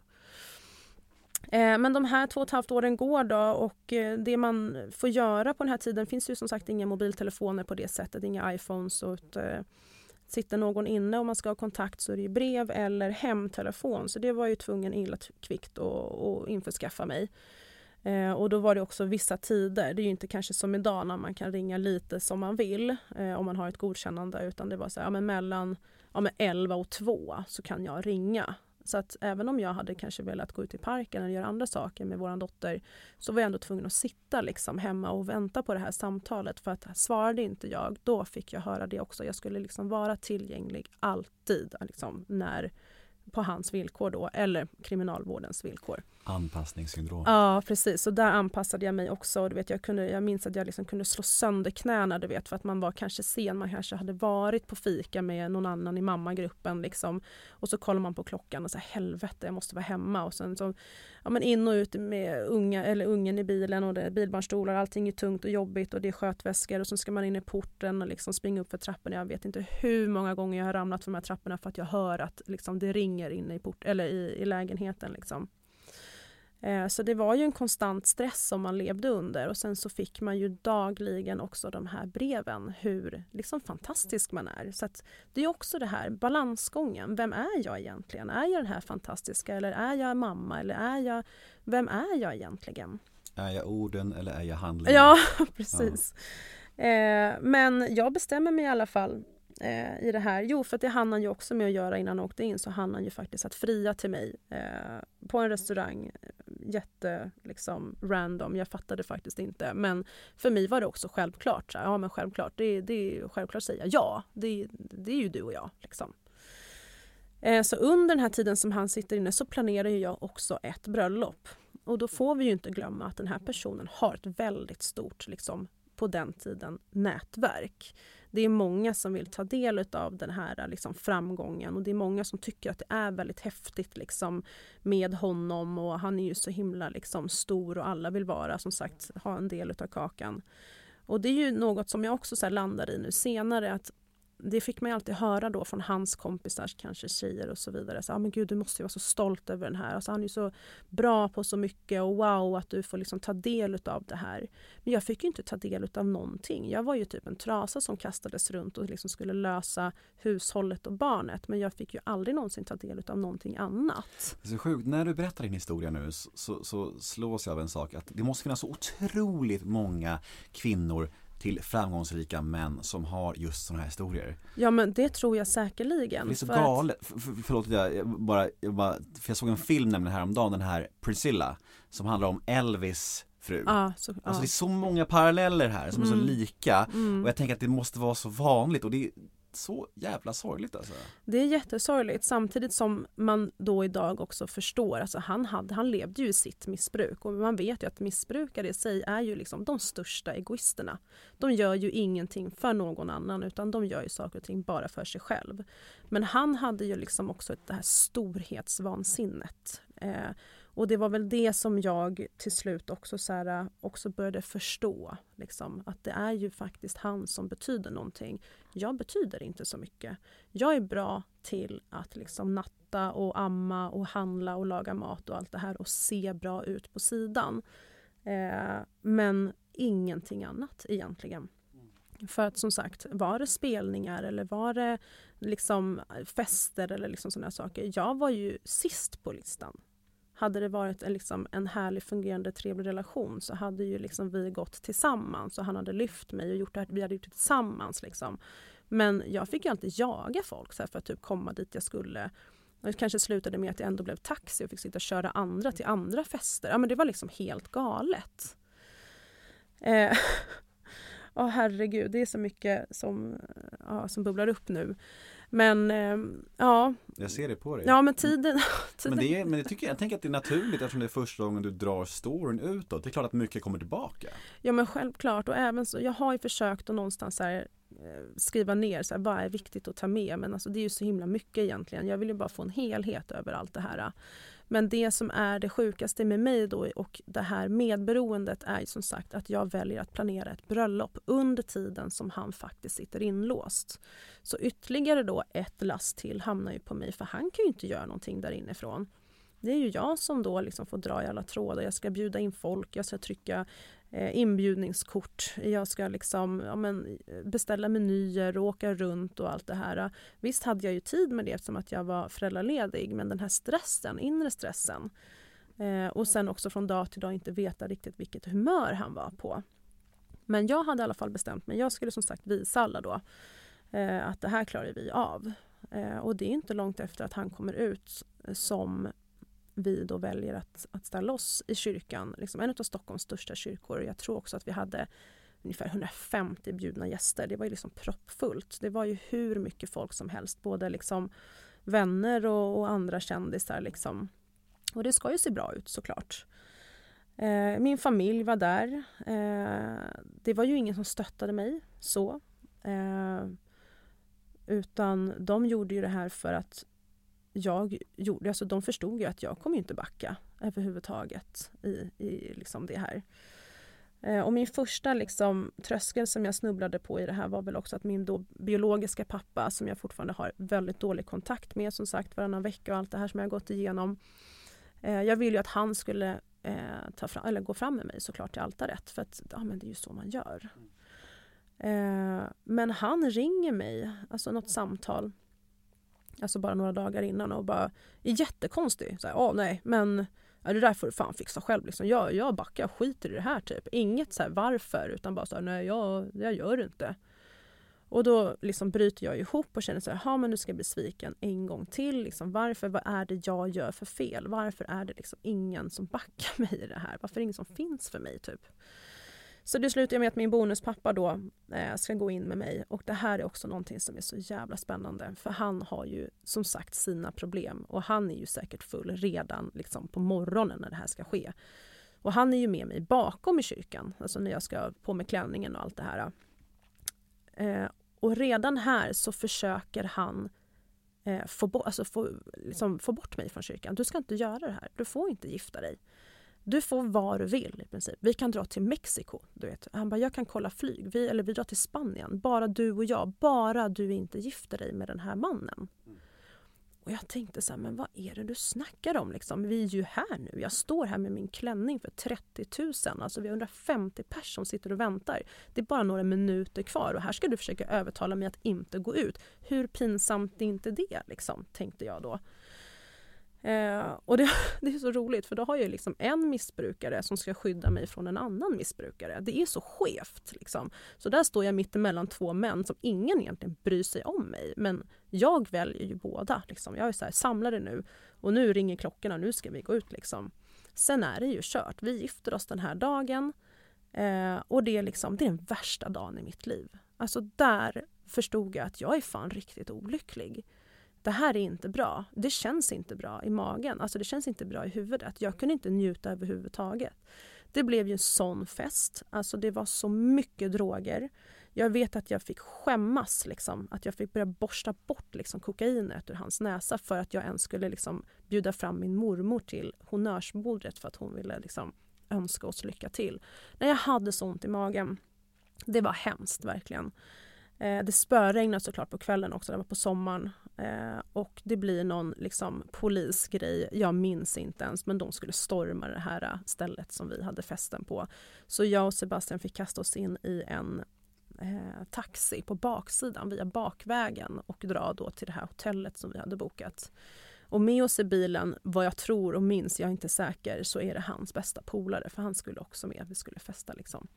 Eh, men de här två och ett halvt åren går då. Och eh, det man får göra på den här tiden. Finns ju som sagt inga mobiltelefoner på det sättet. Inga iPhones och ett, eh, sitter någon inne och man ska ha kontakt så är det brev eller hemtelefon. Så det var ju tvungen illa kvickt att införskaffa mig. Eh, och då var det också vissa tider. Det är ju inte kanske som idag när man kan ringa lite som man vill. Eh, om man har ett godkännande. Utan det var så här, ja, men mellan ja, men elva och två så kan jag ringa. Så att även om jag hade kanske velat gå ut i parken eller göra andra saker med våran dotter så var jag ändå tvungen att sitta liksom hemma och vänta på det här samtalet. För att svarade inte jag, då fick jag höra det också. Jag skulle liksom vara tillgänglig alltid liksom, när på hans villkor då, eller kriminalvårdens villkor. Anpassningssyndrom. Ja, precis. Och där anpassade jag mig också. Och du vet, jag, kunde, jag minns att jag liksom kunde slå sönder knäna, du vet, för att man var kanske sen. Man kanske hade varit på fika med någon annan i mammagruppen. Liksom. Och så kollar man på klockan och så här, helvete, jag måste vara hemma. Och sen så, ja, men in och ut med unga, eller ungen i bilen och det är bilbarnstolar. Allting är tungt och jobbigt och det är skötväskor. Och så ska man in i porten och liksom springa upp för trapporna. Jag vet inte hur många gånger jag har ramlat för de här trapporna för att jag hör att liksom, det ringer inne i, port, eller i, i lägenheten. Liksom. Så det var ju en konstant stress som man levde under, och sen så fick man ju dagligen också de här breven hur liksom fantastisk man är. Så att det är också det här balansgången. Vem är jag egentligen? Är jag den här fantastiska, eller är jag mamma, eller är jag, vem är jag egentligen? Är jag orden eller är jag handlingen? Ja, precis. Ja. Eh, men jag bestämmer mig i alla fall eh, i det här. Jo, för det hann han ju också med att göra innan han åkte in, så hann han ju faktiskt att fria till mig eh, på en restaurang. Jätte liksom random, jag fattade faktiskt inte, men för mig var det också självklart, så här, ja men självklart, det, det är självklart att säga ja, det, det är ju du och jag liksom. Eh, så under den här tiden som han sitter inne så planerar ju jag också ett bröllop, och då får vi ju inte glömma att den här personen har ett väldigt stort liksom på den tiden nätverk. Det är många som vill ta del av den här liksom, framgången, och det är många som tycker att det är väldigt häftigt liksom, med honom, och han är ju så himla liksom, stor och alla vill vara, som sagt, ha en del av kakan. Och det är ju något som jag också så här, landar i nu senare, att det fick man ju alltid höra då från hans kompisar, kanske tjejer och så vidare. Så, ah, men gud, du måste ju vara så stolt över den här. Alltså, han är ju så bra på så mycket, och wow, att du får liksom ta del av det här. Men jag fick ju inte ta del av någonting. Jag var ju typ en trasa som kastades runt och liksom skulle lösa hushållet och barnet. Men jag fick ju aldrig någonsin ta del av någonting annat. Det är så sjukt. När du berättar din historia nu så, så, så slås jag av en sak. Att det måste finnas så otroligt många kvinnor till framgångsrika män som har just såna här historier. Ja, men det tror jag säkerligen. Det är så galet. Att... För, förlåt, jag bara, jag bara, för jag såg en film nämligen häromdagen, den här Priscilla, som handlar om Elvis fru. Ah, så, alltså ah. det är så många paralleller här som mm. är så lika. Mm. Och jag tänker att det måste vara så vanligt, och det är så jävla sorgligt alltså. Det är jättesorgligt, samtidigt som man då idag också förstår, alltså han, hade, han levde ju i sitt missbruk, och man vet ju att missbrukare i sig är ju liksom de största egoisterna. De gör ju ingenting för någon annan, utan de gör ju saker och ting bara för sig själv. Men han hade ju liksom också det här storhetsvansinnet. Eh, och det var väl det som jag till slut också, så här, också började förstå. Liksom, att det är ju faktiskt han som betyder någonting. Jag betyder inte så mycket. Jag är bra till att liksom natta och amma och handla och laga mat och allt det här och se bra ut på sidan. Eh, men ingenting annat egentligen. För att som sagt, var det spelningar eller var det liksom fester eller liksom sådana saker. Jag var ju sist på listan. Hade det varit en, liksom, en härlig, fungerande, trevlig relation, så hade ju liksom vi gått tillsammans, och han hade lyft mig och gjort det här, vi hade gjort det tillsammans. Liksom. Men jag fick ju alltid jaga folk så här, för att typ komma dit jag skulle. Och det kanske slutade med att jag ändå blev taxi och fick sitta och köra andra till andra fester. Ja, men det var liksom helt galet. Eh, oh, herregud, det är så mycket som, ja, som bubblar upp nu. Men eh, ja. Jag ser det på dig. Ja, men tiden. tiden. Men det är, men det tycker jag, jag tänker att det är naturligt, eftersom det är första gången du drar storyn utåt. Det är klart att mycket kommer tillbaka. Ja, men självklart. Och även så, jag har ju försökt att någonstans här, skriva ner så här, vad är viktigt att ta med. Men alltså, det är ju så himla mycket egentligen. Jag vill ju bara få en helhet över allt det här. Men det som är det sjukaste med mig då, och det här medberoendet, är ju som sagt att jag väljer att planera ett bröllop under tiden som han faktiskt sitter inlåst. Så ytterligare då ett last till hamnar ju på mig, för han kan ju inte göra någonting där inifrån. Det är ju jag som då liksom får dra i alla trådar. Jag ska bjuda in folk, jag ska trycka eh, inbjudningskort, jag ska liksom, ja, men, beställa menyer och åka runt och allt det här. Visst hade jag ju tid med det eftersom att jag var föräldraledig, men den här stressen, inre stressen, eh, och sen också från dag till dag inte veta riktigt vilket humör han var på. Men jag hade i alla fall bestämt mig, jag skulle som sagt visa alla då eh, att det här klarar vi av. Eh, och det är inte långt efter att han kommer ut som vi då väljer att, att ställa oss i kyrkan, liksom en av Stockholms största kyrkor. Jag tror också att vi hade ungefär hundrafemtio bjudna gäster. Det var ju liksom proppfullt. Det var ju hur mycket folk som helst, både liksom vänner och, och andra kändisar liksom. Och det ska ju se bra ut såklart. Eh, min familj var där. Eh, det var ju ingen som stöttade mig så. Eh, utan de gjorde ju det här för att jag gjorde, alltså de förstod ju att jag kommer inte backa överhuvudtaget i, i liksom det här. Eh, och min första liksom, tröskel som jag snubblade på i det här var väl också att min då biologiska pappa, som jag fortfarande har väldigt dålig kontakt med, som sagt varannan vecka och allt det här som jag har gått igenom. Eh, jag ville ju att han skulle eh, ta fram, eller gå fram med mig såklart till altaret, för att ja, men det är ju så man gör. Eh, men han ringer mig, alltså något samtal, alltså bara några dagar innan och bara är jättekonstig. Så här, åh nej, men ja, det där får du fan fixa själv. Liksom. Jag, jag backar, jag skiter i det här typ. Inget så här varför, utan bara så här, nej jag, jag gör det inte. Och då liksom bryter jag ihop och känner så här, ja men nu ska jag bli sviken en gång till. Liksom, varför, vad är det jag gör för fel? Varför är det liksom ingen som backar mig i det här? Varför är det ingen som finns för mig typ? Så det slutar med att min bonuspappa då eh, ska gå in med mig. Och det här är också någonting som är så jävla spännande. För han har ju som sagt sina problem. Och han är ju säkert full redan liksom, på morgonen när det här ska ske. Och han är ju med mig bakom i kyrkan. Alltså när jag ska på med klänningen och allt det här. Eh, och redan här så försöker han eh, få, bo- alltså få, liksom, få bort mig från kyrkan. Du ska inte göra det här. Du får inte gifta dig. Du får vad du vill i princip. Vi kan dra till Mexiko, du vet. Han bara, jag kan kolla flyg. Vi, eller vi drar till Spanien. Bara du och jag. Bara du inte gifter dig med den här mannen. Mm. Och jag tänkte så här, men vad är det du snackar om liksom? Vi är ju här nu. Jag står här med min klänning för trettio tusen. Alltså vi har hundrafemtio personer som sitter och väntar. Det är bara några minuter kvar. Och här ska du försöka övertala mig att inte gå ut. Hur pinsamt är inte det liksom, tänkte jag då. Eh, och det, det är så roligt, för då har jag liksom en missbrukare som ska skydda mig från en annan missbrukare. Det är så skevt liksom. Så där står jag mitt emellan två män som ingen egentligen bryr sig om mig. Men jag väljer ju båda. Liksom. Jag är så här, samlade nu och nu ringer klockorna, nu ska vi gå ut liksom. Sen är det ju kört. Vi gifter oss den här dagen eh, och det är, liksom, det är den värsta dagen i mitt liv. Alltså där förstod jag att jag är fan riktigt olycklig. Det här är inte bra. Det känns inte bra i magen. Alltså det känns inte bra i huvudet. Jag kunde inte njuta överhuvudtaget. Det blev ju en sån fest. Alltså det var så mycket droger. Jag vet att jag fick skämmas. Liksom. Att jag fick börja borsta bort liksom, kokainet ur hans näsa. För att jag ens skulle liksom, bjuda fram min mormor till honnörsbordet. För att hon ville liksom, önska oss lycka till. När jag hade så ont i magen. Det var hemskt verkligen. Eh, det spöregnade såklart på kvällen också, det var på sommaren. Eh, och det blir någon liksom, polisgrej, jag minns inte ens, men de skulle storma det här stället som vi hade festen på. Så jag och Sebastian fick kasta oss in i en eh, taxi på baksidan via bakvägen och dra då till det här hotellet som vi hade bokat. Och med oss i bilen, vad jag tror och minns, jag är inte säker, så är det hans bästa polare, för han skulle också med, vi skulle festa liksom.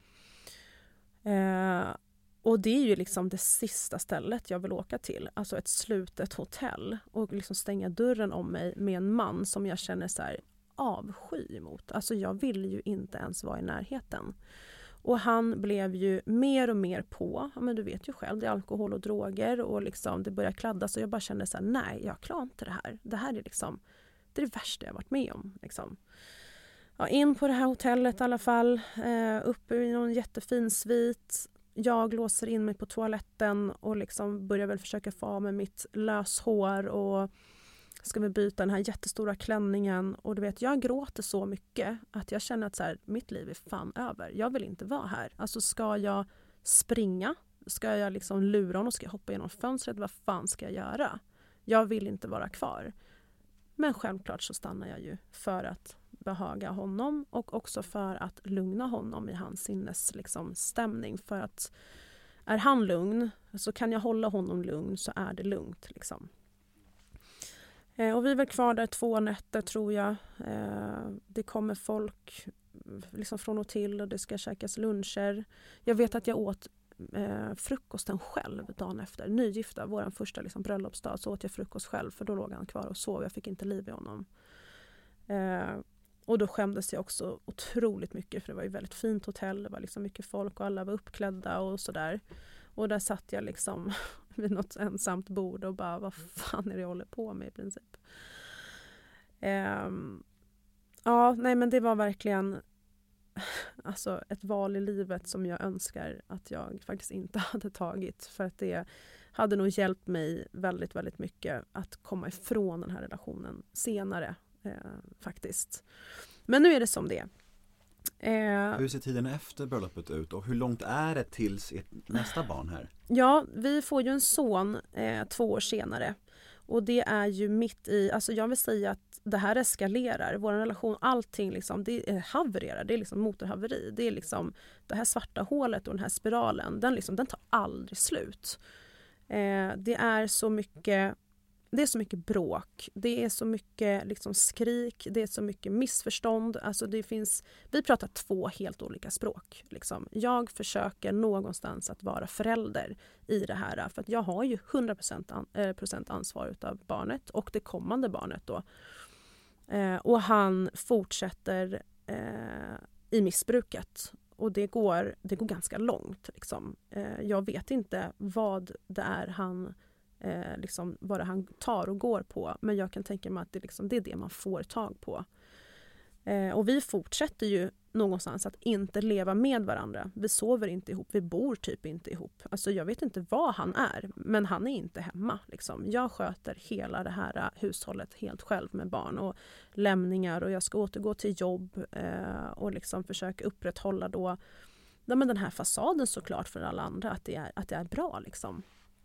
Eh, Och det är ju liksom det sista stället jag vill åka till. Alltså ett slutet hotell. Och liksom stänga dörren om mig med en man som jag känner så här avsky emot. Alltså jag vill ju inte ens vara i närheten. Och han blev ju mer och mer på. Ja, men du vet ju själv, det är alkohol och droger. Och liksom det börjar kladda. Så jag bara kände så här, nej jag klarar inte det här. Det här är liksom, det är det värsta jag varit med om. Liksom. Ja, in på det här hotellet i alla fall. Eh, uppe i någon jättefin svit. Jag låser in mig på toaletten och liksom börjar väl försöka få av med mitt löshår och ska vi byta den här jättestora klänningen. Och du vet, jag gråter så mycket att jag känner att så här, mitt liv är fan över. Jag vill inte vara här. Alltså ska jag springa? Ska jag liksom lura honom? Ska jag hoppa genom fönstret? Vad fan ska jag göra? Jag vill inte vara kvar. Men självklart så stannar jag ju för att behaga honom och också för att lugna honom i hans sinnes liksom, stämning. För att är han lugn så kan jag hålla honom lugn, så är det lugnt. Liksom. Eh, och vi var kvar där två nätter tror jag. Eh, det kommer folk liksom, från och till och det ska käkas luncher. Jag vet att jag åt eh, frukosten själv dagen efter. Nygifta, vår första liksom, bröllopsdag, så åt jag frukost själv för då låg han kvar och sov. Jag fick inte liv i honom. Eh, Och då skämdes jag också otroligt mycket, för det var ju väldigt fint hotell, det var liksom mycket folk och alla var uppklädda och sådär. Och där satt jag liksom vid något ensamt bord och bara, vad fan är det jag håller på med i princip. Um, ja, nej men det var verkligen alltså ett val i livet som jag önskar att jag faktiskt inte hade tagit. För att det hade nog hjälpt mig väldigt, väldigt mycket att komma ifrån den här relationen senare eh, faktiskt. Men nu är det som det är. Eh, hur ser tiden efter bröllopet ut och hur långt är det tills ert nästa barn här? Ja, vi får ju en son eh, två år senare. Och det är ju mitt i, alltså jag vill säga att det här eskalerar. Vår relation, allting liksom, det havererar. Det är liksom motorhaveri. Det är liksom det här svarta hålet och den här spiralen. Den, liksom, den tar aldrig slut. Eh, det är så mycket... Det är så mycket bråk, det är så mycket liksom skrik, det är så mycket missförstånd. Alltså det finns, vi pratar två helt olika språk. Liksom. Jag försöker någonstans att vara förälder i det här. För att jag har ju hundra procent ansvar av barnet och det kommande barnet. Då. Eh, och han fortsätter eh, i missbruket. Och det går, det går ganska långt. Liksom. Eh, jag vet inte vad det är han... Eh, liksom vad det han tar och går på. Men jag kan tänka mig att det, liksom, det är det man får tag på. Eh, och vi fortsätter ju någonstans att inte leva med varandra. Vi sover inte ihop, vi bor typ inte ihop. Alltså jag vet inte vad han är, men han är inte hemma. Liksom. Jag sköter hela det här hushållet helt själv med barn och lämningar. Och jag ska återgå till jobb eh, och liksom försöka upprätthålla då, ja, men den här fasaden såklart för alla andra. Att det är, att det är bra liksom.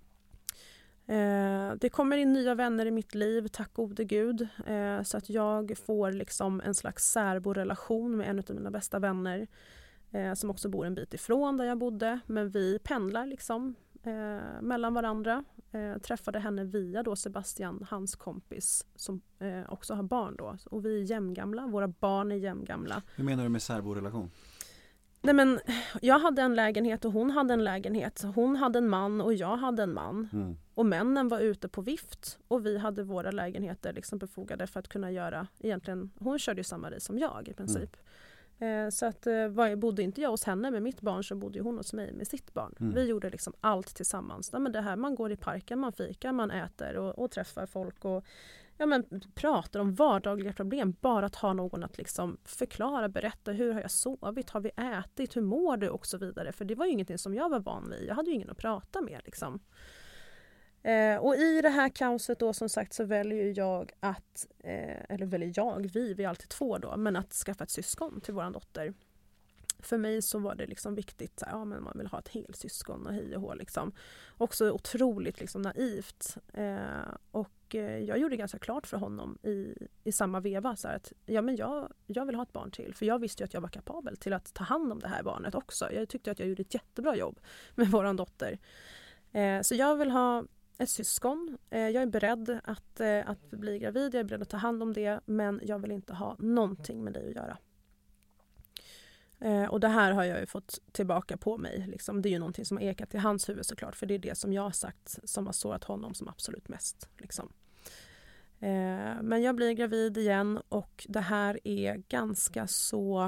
Eh, det kommer in nya vänner i mitt liv, tack gode gud. Eh, så att jag får liksom en slags särborelation med en av mina bästa vänner. Eh, som också bor en bit ifrån där jag bodde. Men vi pendlar liksom eh, mellan varandra. Eh, träffade henne via då Sebastian, hans kompis, som eh, också har barn då. Och vi är jämngamla, våra barn är jämngamla. Hur menar du med särborelation? Nej, men jag hade en lägenhet och hon hade en lägenhet. Hon hade en man och jag hade en man. Mm. Och männen var ute på vift. Och vi hade våra lägenheter liksom befogade för att kunna göra... Egentligen, hon körde ju samma ris som jag i princip. Mm. Eh, så att eh, var, bodde inte jag hos henne med mitt barn så bodde hon hos mig med sitt barn. Mm. Vi gjorde liksom allt tillsammans. Ja, men det här, man går i parken, man fikar, man äter och, och träffar folk och... Ja, men pratar om vardagliga problem. Bara att ha någon att liksom förklara, berätta hur har jag sovit, har vi ätit, hur mår du och så vidare. För det var ju ingenting som jag var van vid. Jag hade ju ingen att prata med. Liksom. Eh, och i det här kaoset då som sagt så väljer jag att, eh, eller väljer jag, vi, vi är alltid två då, men att skaffa ett syskon till våran dotter. För mig så var det liksom viktigt, ja men man vill ha ett helsyskon och hej och hå liksom. Också otroligt liksom naivt. Eh, och eh, jag gjorde ganska klart för honom i, i samma veva så här att ja men jag, jag vill ha ett barn till. För jag visste ju att jag var kapabel till att ta hand om det här barnet också. Jag tyckte att jag gjorde ett jättebra jobb med våran dotter. Eh, så jag vill ha ett syskon. Eh, jag är beredd att, eh, att bli gravid, jag är beredd att ta hand om det. Men jag vill inte ha någonting med det att göra. Eh, och det här har jag ju fått tillbaka på mig. Liksom. Det är ju någonting som har ekat i hans huvud såklart. För det är det som jag har sagt som har sårat honom som absolut mest. Liksom. Eh, men jag blir gravid igen och det här är ganska så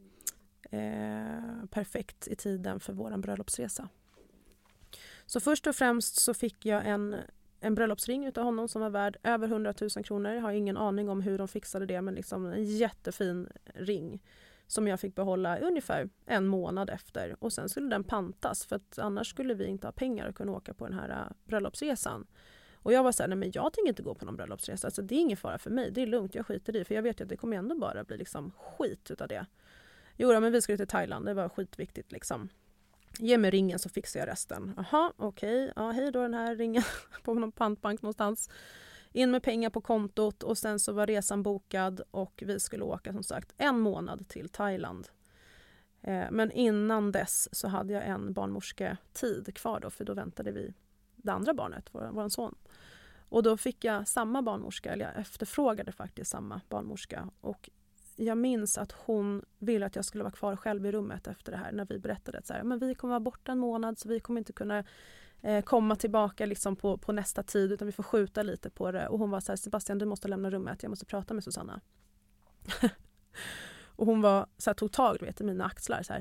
eh, perfekt i tiden för våran bröllopsresa. Så först och främst så fick jag en, en bröllopsring utav honom som var värd över hundratusen kronor. Jag har ingen aning om hur de fixade det men liksom en jättefin ring. Som jag fick behålla ungefär en månad efter. Och sen skulle den pantas. För att annars skulle vi inte ha pengar att kunna åka på den här uh, bröllopsresan. Och jag var så här, nej men jag tänker inte gå på någon bröllopsresa. Alltså det är ingen fara för mig. Det är lugnt, jag skiter i. För jag vet ju att det kommer ändå bara bli liksom skit utav det. Jo, men vi skulle till Thailand. Det var skitviktigt liksom. Ge mig ringen så fixar jag resten. Jaha, okej. Okay. Ja, hej då den här ringen på någon pantbank någonstans. In med pengar på kontot och sen så var resan bokad och vi skulle åka som sagt en månad till Thailand. Eh, men innan dess så hade jag en barnmorsketid kvar då för då väntade vi det andra barnet, vår, vår son. Och då fick jag samma barnmorska, eller jag efterfrågade faktiskt samma barnmorska och jag minns att hon ville att jag skulle vara kvar själv i rummet efter det här när vi berättade att så här, men vi kommer vara borta en månad så vi kommer inte kunna komma tillbaka liksom på, på nästa tid utan vi får skjuta lite på det. Och hon var så här, Sebastian du måste lämna rummet, jag måste prata med Susanna. Och hon var så här, tog tag vet, i mina axlar så här,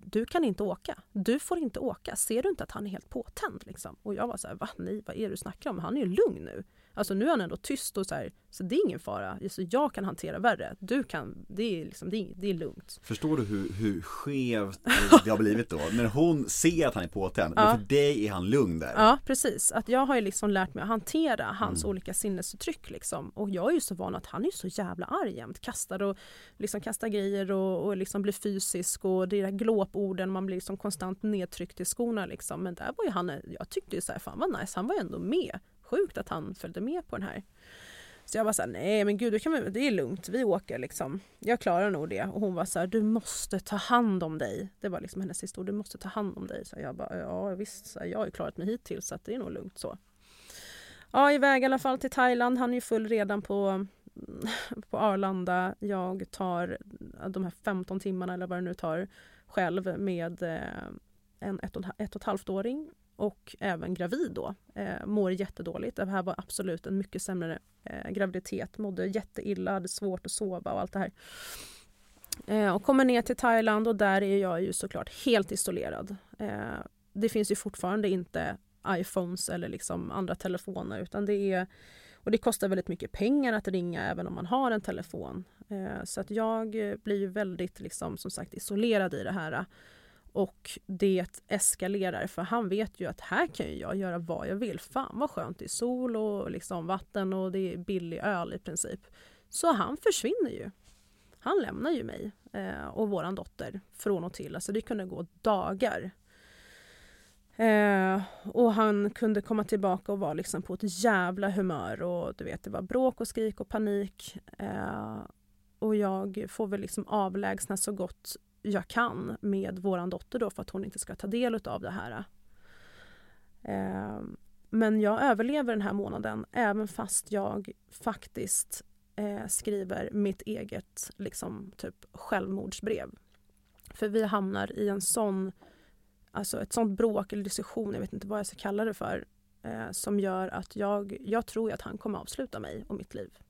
du kan inte åka. Du får inte åka. Ser du inte att han är helt påtänd? Liksom? Och jag var så här, va? Nej, vad är det du snackar om? Han är ju lugn nu. Alltså nu är han ändå tyst och så här, så det är ingen fara. Så jag kan hantera värre. Du kan, det är, liksom, det är, det är lugnt. Förstår du hur, hur skevt det har blivit då? När hon ser att han är påtänd, ja. men för dig är han lugn där. Ja, precis. Att jag har ju liksom lärt mig att hantera hans Mm. olika sinnesuttryck liksom. Och jag är ju så van att han är så jävla arg jämt. Kastar och liksom kastar grejer och, och liksom blir fysisk och det är där glåporden, man blir liksom konstant nedtryckt i skorna liksom. Men där var ju han, jag tyckte ju så här, fan vad nice, han var ju ändå med. Sjukt att han följde med på den här. Så jag var så här, nej men gud, det, kan vi, det är lugnt, vi åker liksom. Jag klarar nog det. Och hon var så här, du måste ta hand om dig. Det var liksom hennes sista ord, du måste ta hand om dig. Så jag bara, ja visst, så jag har ju klarat mig hittills så att det är nog lugnt så. Ja, iväg i alla fall till Thailand. Han är ju full redan på, på Arlanda. Jag tar de här femton timmarna eller vad det nu tar själv med en ett och, ett och ett halvt åring. Och även gravid då. Eh, mår jättedåligt. Det här var absolut en mycket sämre eh, graviditet. Mådde jätteilla, hade svårt att sova och allt det här. Eh, och kommer ner till Thailand och där är jag ju såklart helt isolerad. Eh, det finns ju fortfarande inte iPhones eller liksom andra telefoner. Utan det är, och det kostar väldigt mycket pengar att ringa även om man har en telefon. Eh, så att jag blir ju väldigt liksom, som sagt isolerad i det här. Och det eskalerar för han vet ju att här kan ju jag göra vad jag vill. Fan vad skönt, det är sol och liksom vatten och det är billig öl i princip. Så han försvinner ju. Han lämnar ju mig eh, och våran dotter från och till. Alltså det kunde gå dagar. Eh, och han kunde komma tillbaka och vara liksom på ett jävla humör. Och du vet, det var bråk och skrik och panik. Eh, och jag får väl liksom avlägsna så gott jag kan med våran dotter då för att hon inte ska ta del av det här. Eh, men jag överlever den här månaden även fast jag faktiskt eh, skriver mitt eget liksom typ självmordsbrev. För vi hamnar i en sån, alltså ett sånt bråk eller diskussion, jag vet inte vad jag ska kalla det för, eh, som gör att jag, jag tror att han kommer avsluta mig och mitt liv.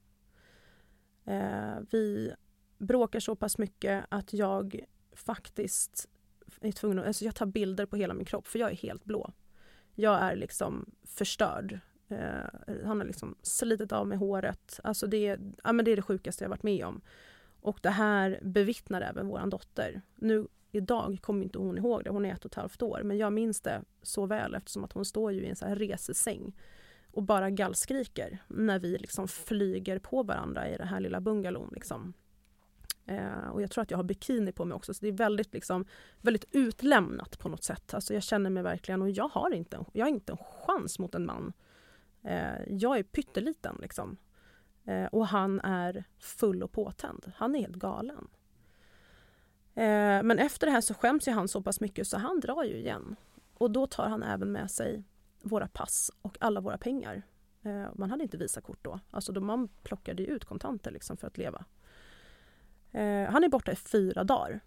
Eh, vi bråkar så pass mycket att jag faktiskt är tvungen att, alltså jag tar bilder på hela min kropp för jag är helt blå. Jag är liksom förstörd. Eh, han har liksom slitit av mig håret. Alltså det, ja, men det är det sjukaste jag varit med om. Och det här bevittnar även våran dotter. Nu idag kommer inte hon ihåg det, hon är ett och ett halvt år. Men jag minns det så väl eftersom att hon står ju i en så här resesäng och bara gallskriker när vi liksom flyger på varandra i den här lilla bungalon liksom. Eh, och jag tror att jag har bikini på mig också. Så det är väldigt, liksom, väldigt utlämnat på något sätt. Alltså jag känner mig verkligen, och jag har inte, jag har inte en chans mot en man. Eh, jag är pytteliten liksom. Eh, och han är full och påtänd. Han är helt galen. Eh, men efter det här så skäms ju han så pass mycket så han drar ju igen. Och då tar han även med sig våra pass och alla våra pengar. Eh, man hade inte visakort då. Alltså då man plockade ju ut kontanter liksom för att leva. Eh, han är borta i fyra dagar.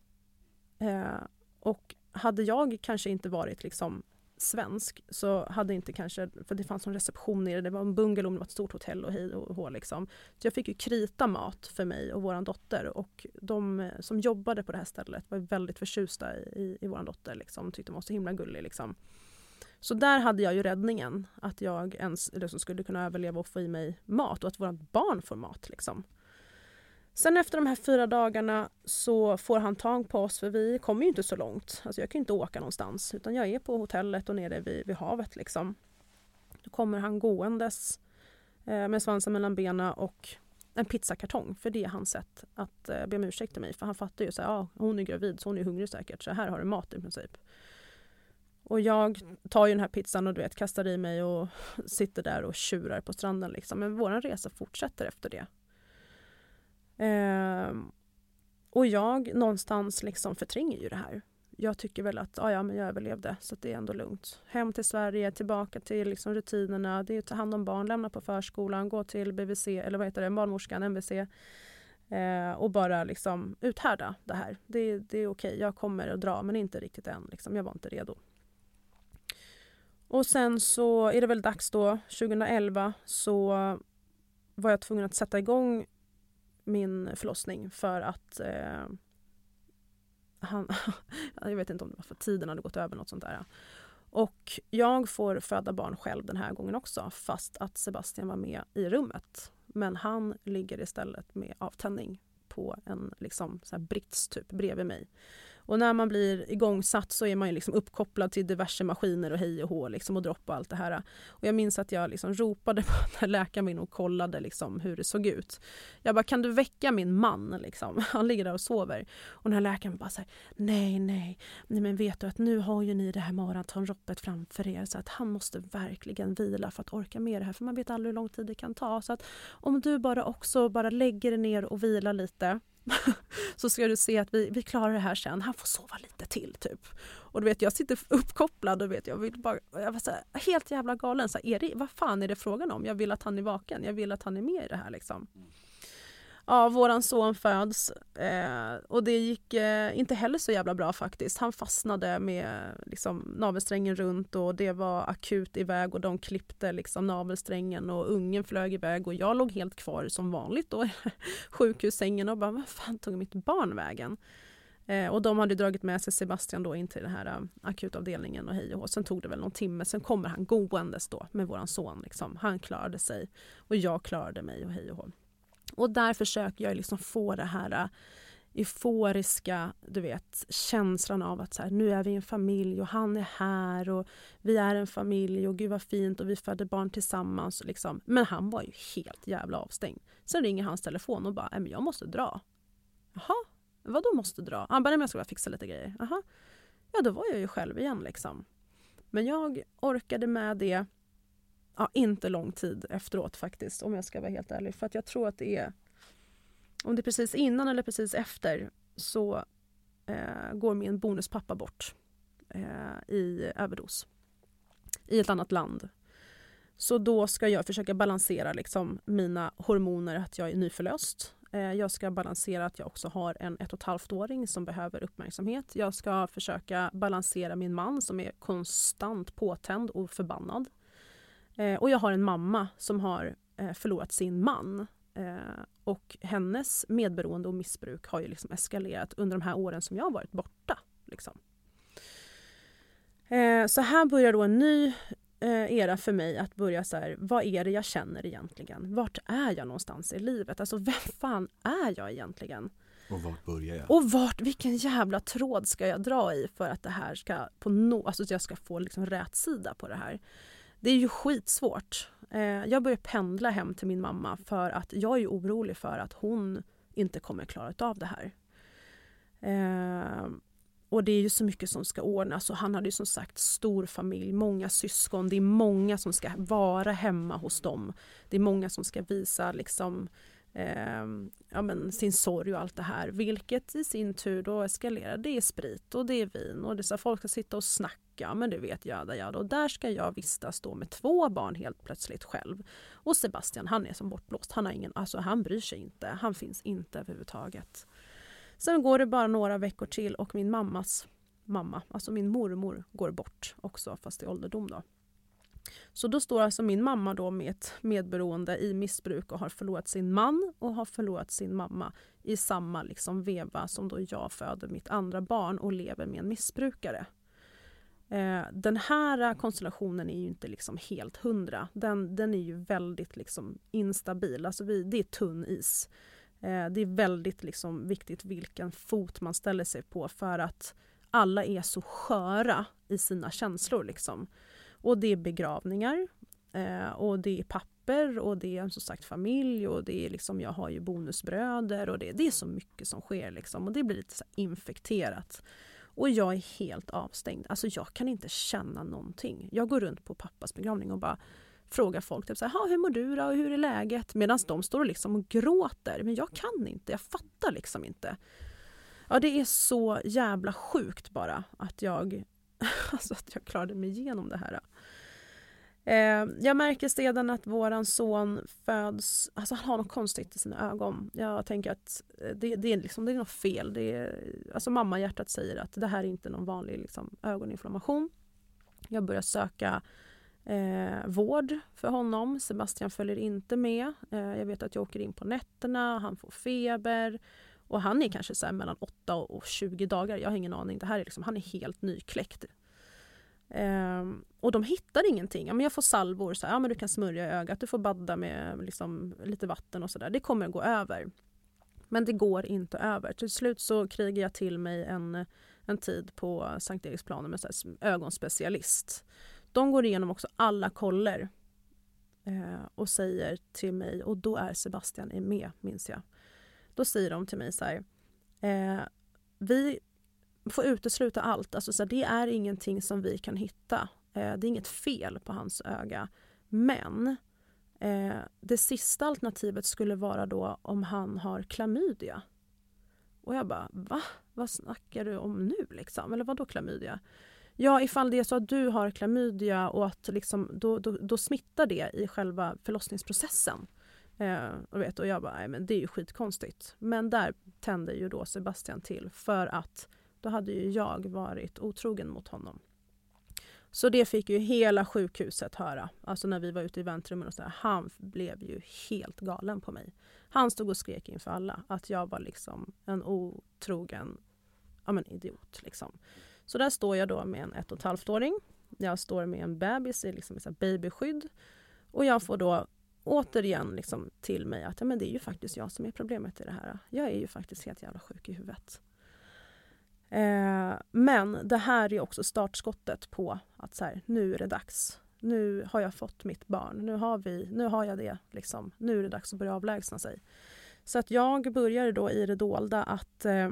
Eh, och hade jag kanske inte varit liksom svensk så hade inte kanske, för det fanns en reception i det, det var en bungalow, det var ett stort hotell och hej och hå liksom. Så jag fick ju krita mat för mig och våran dotter och de som jobbade på det här stället var väldigt förtjusta i, i våran dotter liksom, tyckte hon var så himla gullig liksom. Så där hade jag ju räddningen, att jag ens eller så skulle kunna överleva och få i mig mat och att våra barn får mat liksom. Sen efter de här fyra dagarna så får han tag på oss för vi kommer ju inte så långt. Alltså jag kan inte åka någonstans utan jag är på hotellet och nere vid, vid havet liksom. Då kommer han gåendes eh, med svansen mellan benen och en pizzakartong. För det är hans sätt att eh, be om ursäkt till mig. För han fattar ju så här, ja, hon är gravid så hon är hungrig säkert. Så här har du mat i princip. Och jag tar ju den här pizzan och du vet kastar i mig och sitter där och tjurar på stranden liksom. Men våran resa fortsätter efter det. Eh, och jag någonstans liksom förtränger ju det här. Jag tycker väl att ah, ja, men jag överlevde så att det är ändå lugnt. Hem till Sverige, tillbaka till liksom rutinerna. Det är att ta hand om barn, lämna på förskolan, gå till B V C eller vad heter det, barnmorskan, M V C. Eh, och bara liksom uthärda det här. Det, det är okej, jag kommer att dra men inte riktigt än. Liksom. Jag var inte redo. Och sen så är det väl dags då, tjugoelva så var jag tvungen att sätta igång min förlossning för att eh, han, jag vet inte om det var för tiden hade gått över något sånt där. Och jag får föda barn själv den här gången också, fast att Sebastian var med i rummet. Men han ligger istället med avtändning på en liksom, så här brits typ bredvid mig. Och när man blir igångsatt så är man ju liksom uppkopplad till diverse maskiner och hej och hå liksom, och dropp och allt det här. Och jag minns att jag liksom ropade på när läkaren in och kollade liksom hur det såg ut. Jag bara, kan du väcka min man? Liksom? Han ligger där och sover. Och den här läkaren bara så här, nej, nej, nej, men vet du att nu har ju ni det här maratonloppet framför er, så att han måste verkligen vila för att orka med det här. För man vet aldrig hur lång tid det kan ta. Så att om du bara också bara lägger dig ner och vilar lite, så ska du se att vi, vi klarar det här sen. Han får sova lite till typ. Och du vet, jag sitter uppkopplad och vet, jag vill bara, jag var så här, helt jävla galen. Så här, är det, vad fan är det frågan om? Jag vill att han är vaken. Jag vill att han är med i det här liksom. Ja, våran son föds eh, och det gick eh, inte heller så jävla bra faktiskt. Han fastnade med liksom, navelsträngen runt och det var akut iväg och de klippte liksom, navelsträngen och ungen flög iväg och jag låg helt kvar som vanligt då i sjukhussängen och bara, vad fan tog mitt barn vägen? Eh, och de hade dragit med sig Sebastian då in till den här uh, akutavdelningen och hej och hå. Sen tog det väl någon timme, sen kommer han gåendes då med våran son. Liksom. Han klarade sig och jag klarade mig och hej och hå. Och där försöker jag liksom få det här uh, euforiska, du vet, känslan av att så här, nu är vi en familj och han är här och vi är en familj och gud vad fint och vi födde barn tillsammans. Liksom. Men han var ju helt jävla avstängd. Sen ringer hans telefon och bara, men jag måste dra. Jaha, vad då måste dra? Han bara, men jag ska bara fixa lite grejer. Jaha, ja då var jag ju själv igen liksom. Men jag orkade med det. Ja, inte lång tid efteråt faktiskt, om jag ska vara helt ärlig. För att jag tror att det är, om det är precis innan eller precis efter, så eh, går min bonuspappa bort eh, i överdos. I ett annat land. Så då ska jag försöka balansera liksom, mina hormoner, att jag är nyförlöst. Eh, jag ska balansera att jag också har en ett och ett halvt åring som behöver uppmärksamhet. Jag ska försöka balansera min man som är konstant påtänd och förbannad. Eh, och jag har en mamma som har eh, förlorat sin man. Eh, och hennes medberoende och missbruk har ju liksom eskalerat under de här åren som jag har varit borta. Liksom. Eh, så här börjar då en ny eh, era för mig att börja så här, vad är det jag känner egentligen? Vart är jag någonstans i livet? Alltså vem fan är jag egentligen? Och vart börjar jag? Och vart, vilken jävla tråd ska jag dra i för att det här ska på no, alltså jag ska få liksom rätt sida på det här? Det är ju skitsvårt. Eh, jag börjar pendla hem till min mamma för att jag är ju orolig för att hon inte kommer klara av det här. Eh, och det är ju så mycket som ska ordnas och han hade ju som sagt stor familj, många syskon. Det är många som ska vara hemma hos dem. Det är många som ska visa liksom, eh, ja, men, sin sorg och allt det här. Vilket i sin tur då eskalerar. Det är sprit och det är vin och det är så folk ska sitta och snacka. Men du vet, jada, jada. Och där ska jag vistas då med två barn helt plötsligt själv. Och Sebastian, han är som bortblåst. Han har ingen, alltså han bryr sig inte. Han finns inte överhuvudtaget. Sen går det bara några veckor till och min mammas mamma, alltså min mormor, går bort också, fast i ålderdom då. Så då står alltså min mamma då med ett medberoende i missbruk och har förlorat sin man och har förlorat sin mamma i samma liksom veva som då jag föder mitt andra barn och lever med en missbrukare. Eh, den här konstellationen är ju inte liksom helt hundra. Den, den är ju väldigt liksom instabil, alltså vi, det är tunn is. Eh, det är väldigt liksom viktigt vilken fot man ställer sig på för att alla är så sköra i sina känslor liksom. Och det är begravningar eh, och det är papper och det är som sagt familj och det är liksom, jag har ju bonusbröder och det, det är så mycket som sker liksom och det blir lite så här infekterat. Och jag är helt avstängd. Alltså jag kan inte känna någonting. Jag går runt på pappas begravning och bara frågar folk typ så här, hur mår du då och hur är läget? Medan de står och liksom och gråter. Men jag kan inte, jag fattar liksom inte. Ja, det är så jävla sjukt bara att jag, alltså att jag klarade mig igenom det här. Eh, jag märker sedan att våran son föds, alltså han har något konstigt i sina ögon. Jag tänker att det, det, är, liksom, det är något fel. Det är, alltså mamma hjärtat säger att det här är inte någon vanlig liksom, ögoninflammation. Jag börjar söka eh, vård för honom. Sebastian följer inte med. Eh, jag vet att jag åker in på nätterna, han får feber. Och han är kanske så här mellan åtta och tjugo dagar. Jag har ingen aning. Det här är liksom, han är helt nykläckt. Um, och de hittar ingenting. Ja, men jag får salvor. Så här, ja, men du kan smörja i ögat. Du får badda med liksom, lite vatten och sådär. Det kommer att gå över. Men det går inte över. Till slut så krigar jag till mig en, en tid på Sankt Eriksplanen med så här, ögonspecialist. De går igenom också alla koller. Eh, och säger till mig, och då är Sebastian är med, minns jag. Då säger de till mig så här, eh, vi får utesluta allt. Alltså, så här, det är ingenting som vi kan hitta. Eh, det är inget fel på hans öga. Men eh, det sista alternativet skulle vara då om han har klamydia. Och jag bara, va? Vad snackar du om nu liksom? Eller vad då klamydia? Ja, ifall det är så att du har klamydia och att liksom, då, då, då smittar det i själva förlossningsprocessen. Eh, och, vet, och jag bara, nej men det är ju skitkonstigt. Men där tände ju då Sebastian till för att då hade ju jag varit otrogen mot honom. Så det fick ju hela sjukhuset höra. Alltså när vi var ute i väntrummen och så här, han blev ju helt galen på mig. Han stod och skrek inför alla att jag var liksom en otrogen, ja men idiot liksom. Så där står jag då med en ett och ett halvt-åring. Jag står med en bebis i liksom ett babyskydd. Och jag får då återigen liksom till mig att ja, men det är ju faktiskt jag som är problemet i det här. Jag är ju faktiskt helt jävla sjuk i huvudet. Eh, men det här är också startskottet på att så här, nu är det dags. Nu har jag fått mitt barn. Nu har, vi, nu har jag det. Liksom. Nu är det dags att börja avlägsna sig. Så att jag började då i det dolda att eh,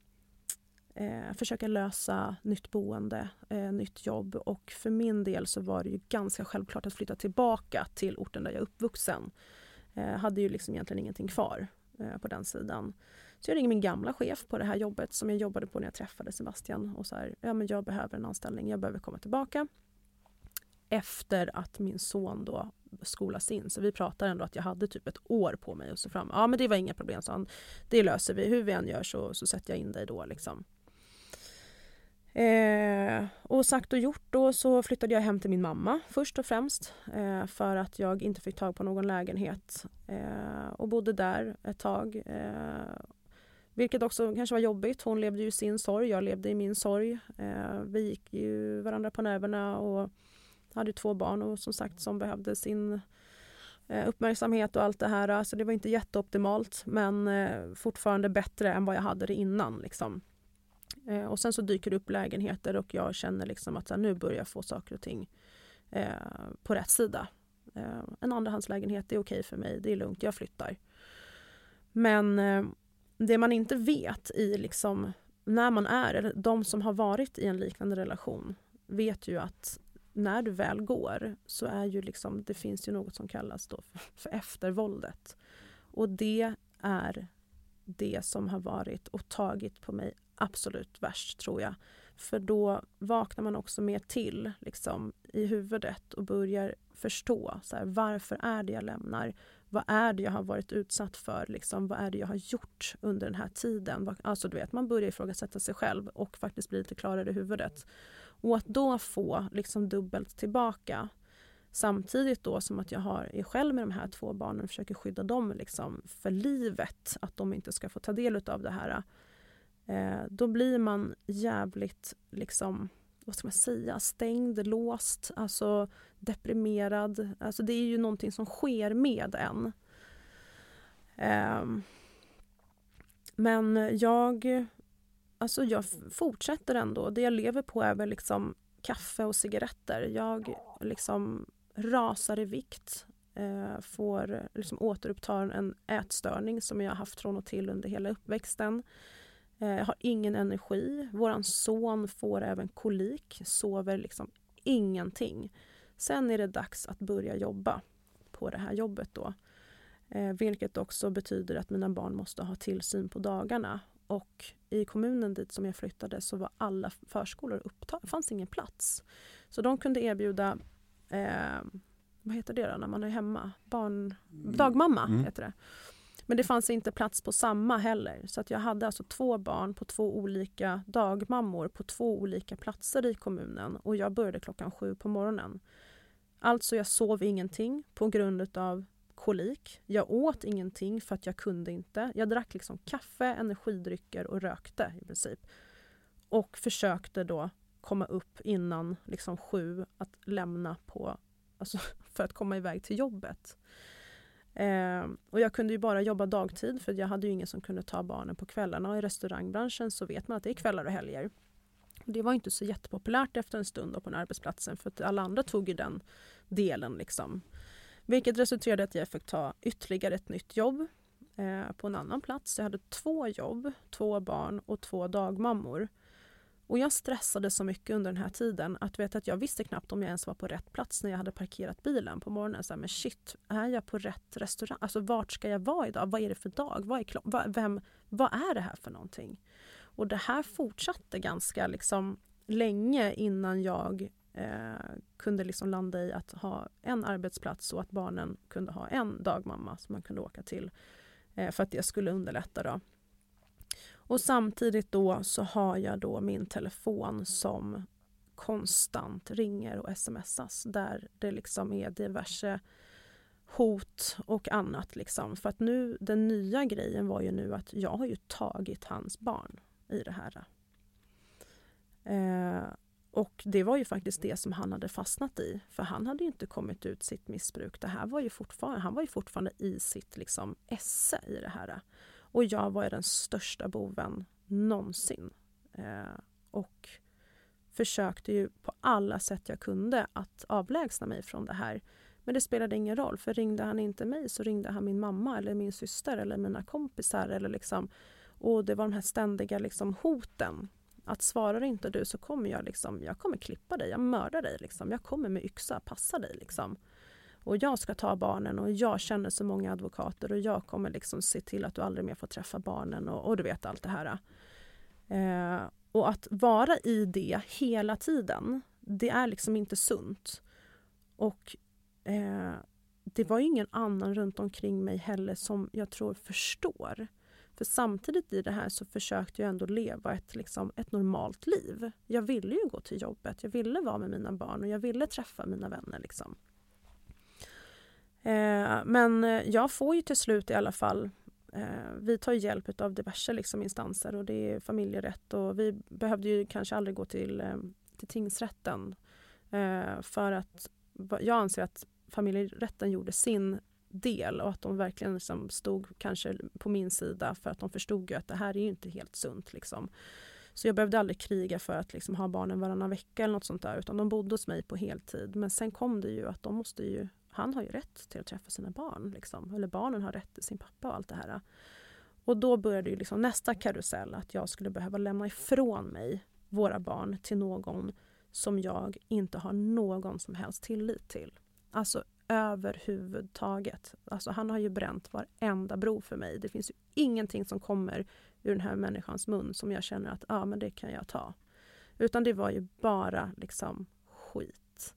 eh, försöka lösa nytt boende, eh, nytt jobb. Och för min del så var det ju ganska självklart att flytta tillbaka till orten där jag är uppvuxen. Eh, hade ju liksom egentligen ingenting kvar eh, på den sidan. Så jag ringde min gamla chef på det här jobbet som jag jobbade på när jag träffade Sebastian. Och så här, ja men jag behöver en anställning, jag behöver komma tillbaka. Efter att min son då skolas in. Så vi pratar ändå att jag hade typ ett år på mig. Och så fram. Ja men det var inga problem, så han. Det löser vi. Hur vi än gör så, så sätter jag in dig då liksom. Eh, och sagt och gjort då så flyttade jag hem till min mamma först och främst. Eh, för att jag inte fick tag på någon lägenhet. Eh, och bodde där ett tag. Eh, vilket också kanske var jobbigt. Hon levde ju sin sorg, jag levde i min sorg. Eh, vi gick ju varandra på nerverna och hade två barn och som sagt som behövde sin eh, uppmärksamhet och allt det här. Så det var inte jätteoptimalt men eh, fortfarande bättre än vad jag hade det innan liksom. Eh, och sen så dyker det upp lägenheter och jag känner liksom att så här, nu börjar jag få saker och ting eh, på rätt sida. Eh, en andrahandslägenhet är okej för mig, det är lugnt, jag flyttar. Men eh, det man inte vet i liksom, när man är, eller de som har varit i en liknande relation vet ju att när du väl går så är ju liksom, det finns ju något som kallas då för, för eftervåldet. Och det är det som har varit och tagit på mig absolut värst tror jag. För då vaknar man också mer till liksom, i huvudet och börjar förstå så här, varför är det jag lämnar? Vad är det jag har varit utsatt för? Liksom, vad är det jag har gjort under den här tiden? Alltså du vet, man börjar ifrågasätta sig själv och faktiskt bli lite klarare i huvudet. Och att då få liksom dubbelt tillbaka samtidigt då som att jag har, är själv med de här två barnen och försöker skydda dem liksom för livet. Att de inte ska få ta del av det här. Eh, då blir man jävligt liksom, vad ska man säga, stängd, låst, alltså deprimerad. Alltså det är ju någonting som sker med en. Eh, men jag, alltså jag fortsätter ändå. Det jag lever på är väl liksom kaffe och cigaretter. Jag liksom rasar i vikt. Eh, får liksom återuppta en ätstörning som jag har haft från och till under hela uppväxten. Jag har ingen energi. Våran son får även kolik. Sover liksom ingenting. Sen är det dags att börja jobba på det här jobbet då. Eh, vilket också betyder att mina barn måste ha tillsyn på dagarna. Och i kommunen dit som jag flyttade så var alla förskolor upptagna. Det fanns ingen plats. Så de kunde erbjuda, eh, vad heter det då när man är hemma? Barn, dagmamma mm. heter det. Men det fanns inte plats på samma heller. Så att jag hade alltså två barn på två olika dagmammor på två olika platser i kommunen. Och jag började klockan sju på morgonen. Alltså jag sov ingenting på grund av kolik. Jag åt ingenting för att jag kunde inte. Jag drack liksom kaffe, energidrycker och rökte i princip. Och försökte då komma upp innan liksom sju att lämna på, alltså för att komma iväg till jobbet. Eh, och jag kunde ju bara jobba dagtid för jag hade ju ingen som kunde ta barnen på kvällarna. Och i restaurangbranschen så vet man att det är kvällar och helger. Det var inte så jättepopulärt efter en stund på den arbetsplatsen för att alla andra tog ju den delen liksom. Vilket resulterade i att jag fick ta ytterligare ett nytt jobb eh, på en annan plats. Jag hade två jobb, två barn och två dagmammor. Och jag stressade så mycket under den här tiden att, vet, att jag visste knappt om jag ens var på rätt plats när jag hade parkerat bilen på morgonen. Så här, men shit, är jag på rätt restaurang? Alltså vart ska jag vara idag? Vad är det för dag? Vad är, klo- vad, vem, vad är det här för någonting? Och det här fortsatte ganska liksom länge innan jag eh, kunde liksom landa i att ha en arbetsplats och att barnen kunde ha en dagmamma som man kunde åka till eh, för att det skulle underlätta då. Och samtidigt då så har jag då min telefon som konstant ringer och smsas där det liksom är diverse hot och annat liksom. För att nu, den nya grejen var ju nu att jag har ju tagit hans barn i det här. Eh, och det var ju faktiskt det som han hade fastnat i. För han hade ju inte kommit ut sitt missbruk. Det här var ju fortfarande, han var ju fortfarande i sitt liksom esse i det här. Och jag var den största boven någonsin. Eh, och försökte ju på alla sätt jag kunde att avlägsna mig från det här. Men det spelade ingen roll. För ringde han inte mig så ringde han min mamma eller min syster eller mina kompisar. Eller liksom, och det var de här ständiga liksom hoten. Att svarar inte du så kommer jag liksom, jag kommer klippa dig, jag mördar dig. Liksom. Jag kommer med yxa, passa dig liksom. Och jag ska ta barnen och jag känner så många advokater och jag kommer liksom se till att du aldrig mer får träffa barnen och, och du vet allt det här. Eh, och att vara i det hela tiden, det är liksom inte sunt. Och eh, det var ju ingen annan runt omkring mig heller som jag tror förstår. För samtidigt i det här så försökte jag ändå leva ett, liksom, ett normalt liv. Jag ville ju gå till jobbet, jag ville vara med mina barn och jag ville träffa mina vänner liksom. Eh, men jag får ju till slut i alla fall, eh, vi tar hjälp av diverse liksom, instanser och det är familjerätt och vi behövde ju kanske aldrig gå till, eh, till tingsrätten eh, för att jag anser att familjerätten gjorde sin del och att de verkligen liksom, stod kanske på min sida för att de förstod ju att det här är ju inte helt sunt liksom. Så jag behövde aldrig kriga för att liksom, ha barnen varannan vecka eller något sånt där utan de bodde hos mig på heltid. Men sen kom det ju att de måste ju, han har ju rätt till att träffa sina barn liksom. Eller barnen har rätt till sin pappa och allt det här. Och då började ju liksom nästa karusell att jag skulle behöva lämna ifrån mig våra barn till någon som jag inte har någon som helst tillit till. Alltså överhuvudtaget. Alltså han har ju bränt varenda bro för mig. Det finns ju ingenting som kommer ur den här människans mun som jag känner att ja, men det kan jag ta. Utan det var ju bara liksom skit.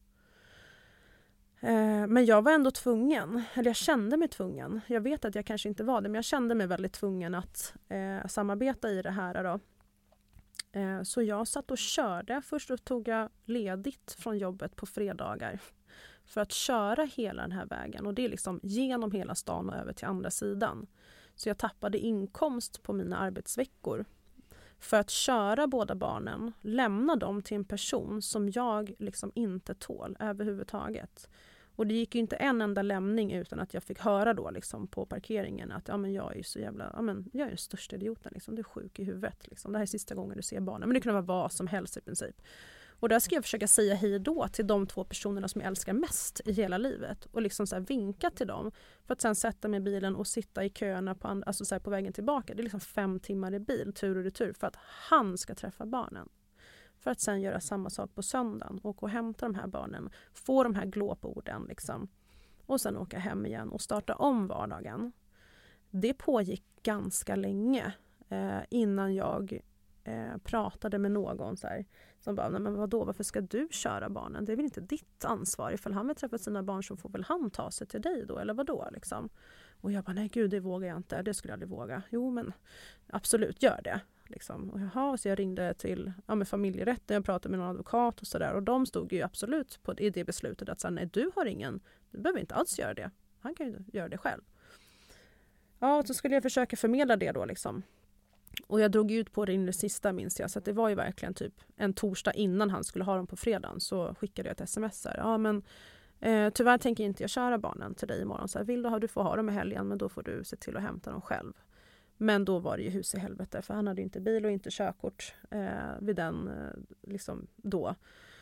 Eh, men jag var ändå tvungen, eller jag kände mig tvungen. Jag vet att jag kanske inte var det, men jag kände mig väldigt tvungen att eh, samarbeta i det här då. Eh, så jag satt och körde. Först då tog jag ledigt från jobbet på fredagar för att köra hela den här vägen. Och det är liksom genom hela stan och över till andra sidan. Så jag tappade inkomst på mina arbetsveckor för att köra båda barnen, lämna dem till en person som jag liksom inte tål överhuvudtaget. Och det gick ju inte en enda lämning utan att jag fick höra då liksom på parkeringen att ja, men jag är ju så jävla, ja, men jag är den största idioten, liksom. Du är sjuk i huvudet. Liksom. Det här är sista gången du ser barnen. Men det kunde vara vad som helst i princip. Och där ska jag försöka säga hej då till de två personerna som jag älskar mest i hela livet. Och liksom så här vinka till dem. För att sen sätta mig i bilen och sitta i köerna på, and- alltså så här på vägen tillbaka. Det är liksom fem timmar i bil, tur och retur. För att han ska träffa barnen. För att sen göra samma sak på söndagen. Och hämta de här barnen. Få de här glåporden liksom. Och sen åka hem igen och starta om vardagen. Det pågick ganska länge eh, innan jag eh, pratade med någon så här. Som bara, nej men vadå, varför ska du köra barnen? Det är väl inte ditt ansvar. Ifall han vill träffa sina barn så får väl han ta sig till dig då, eller vadå liksom? Och jag bara, nej gud, det vågar jag inte. Det skulle jag aldrig våga. Jo men absolut, gör det. Liksom. Och jaha, så jag ringde till ja, med familjerätten, jag pratade med någon advokat och sådär. Och de stod ju absolut på, i det beslutet att säga, nej du har ingen, du behöver inte alls göra det. han kan ju göra det själv. Ja, och så skulle jag försöka förmedla det då liksom. Och jag drog ut på det in i det sista, minns jag. Så att det var ju verkligen typ en torsdag innan han skulle ha dem på fredagen. Så skickade jag ett sms här. Ja, men eh, tyvärr tänker inte jag köra barnen till dig imorgon. Så här, vill du ha, du får ha dem i helgen, men då får du se till att hämta dem själv. Men då var det ju hus i helvete. För han hade inte bil och inte körkort eh, vid den eh, liksom då.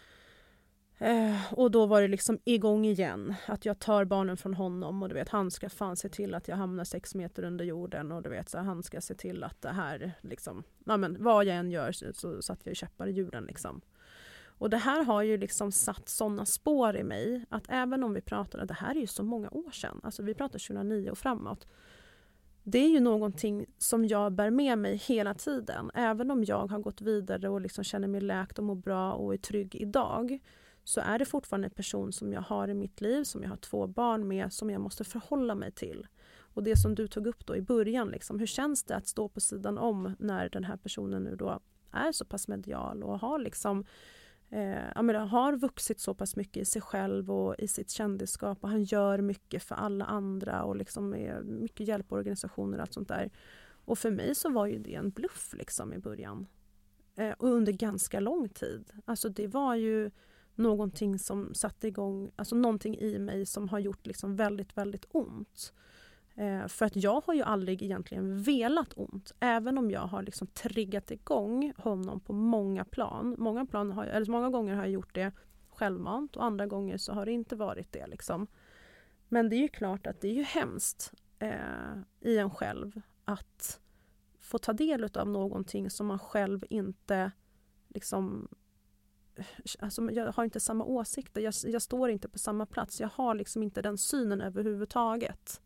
Eh, och då var det liksom igång igen. Att jag tar barnen från honom och du vet, han ska fan se till att jag hamnar sex meter under jorden och du vet, så han ska se till att det här liksom, ja men vad jag än gör så, så satt jag och käppar i djuren liksom. Och det här har ju liksom satt sådana spår i mig att även om vi pratar, det här är ju så många år sedan, alltså vi pratar tjugohundranio och framåt. Det är ju någonting som jag bär med mig hela tiden. Även om jag har gått vidare och liksom känner mig läkt och mår bra och är trygg idag, så är det fortfarande en person som jag har i mitt liv, som jag har två barn med, som jag måste förhålla mig till. Och det som du tog upp då i början, liksom, hur känns det att stå på sidan om när den här personen nu då är så pass medial och har liksom eh, jag menar, har vuxit så pass mycket i sig själv och i sitt kändisskap, och han gör mycket för alla andra och liksom är mycket hjälporganisationer och allt sånt där. Och för mig så var ju det en bluff liksom i början. Eh, och under ganska lång tid. Alltså det var ju någonting som satte igång, alltså någonting i mig som har gjort liksom väldigt, väldigt ont. Eh, för att jag har ju aldrig egentligen velat ont. Även om jag har liksom triggat igång honom på många plan. Många, plan har, eller många gånger har jag gjort det självmant och andra gånger så har det inte varit det. Liksom. Men det är ju klart att det är ju hemskt eh, i en själv att få ta del av någonting som man själv inte liksom... Alltså jag har inte samma åsikter, jag, jag står inte på samma plats, jag har liksom inte den synen överhuvudtaget.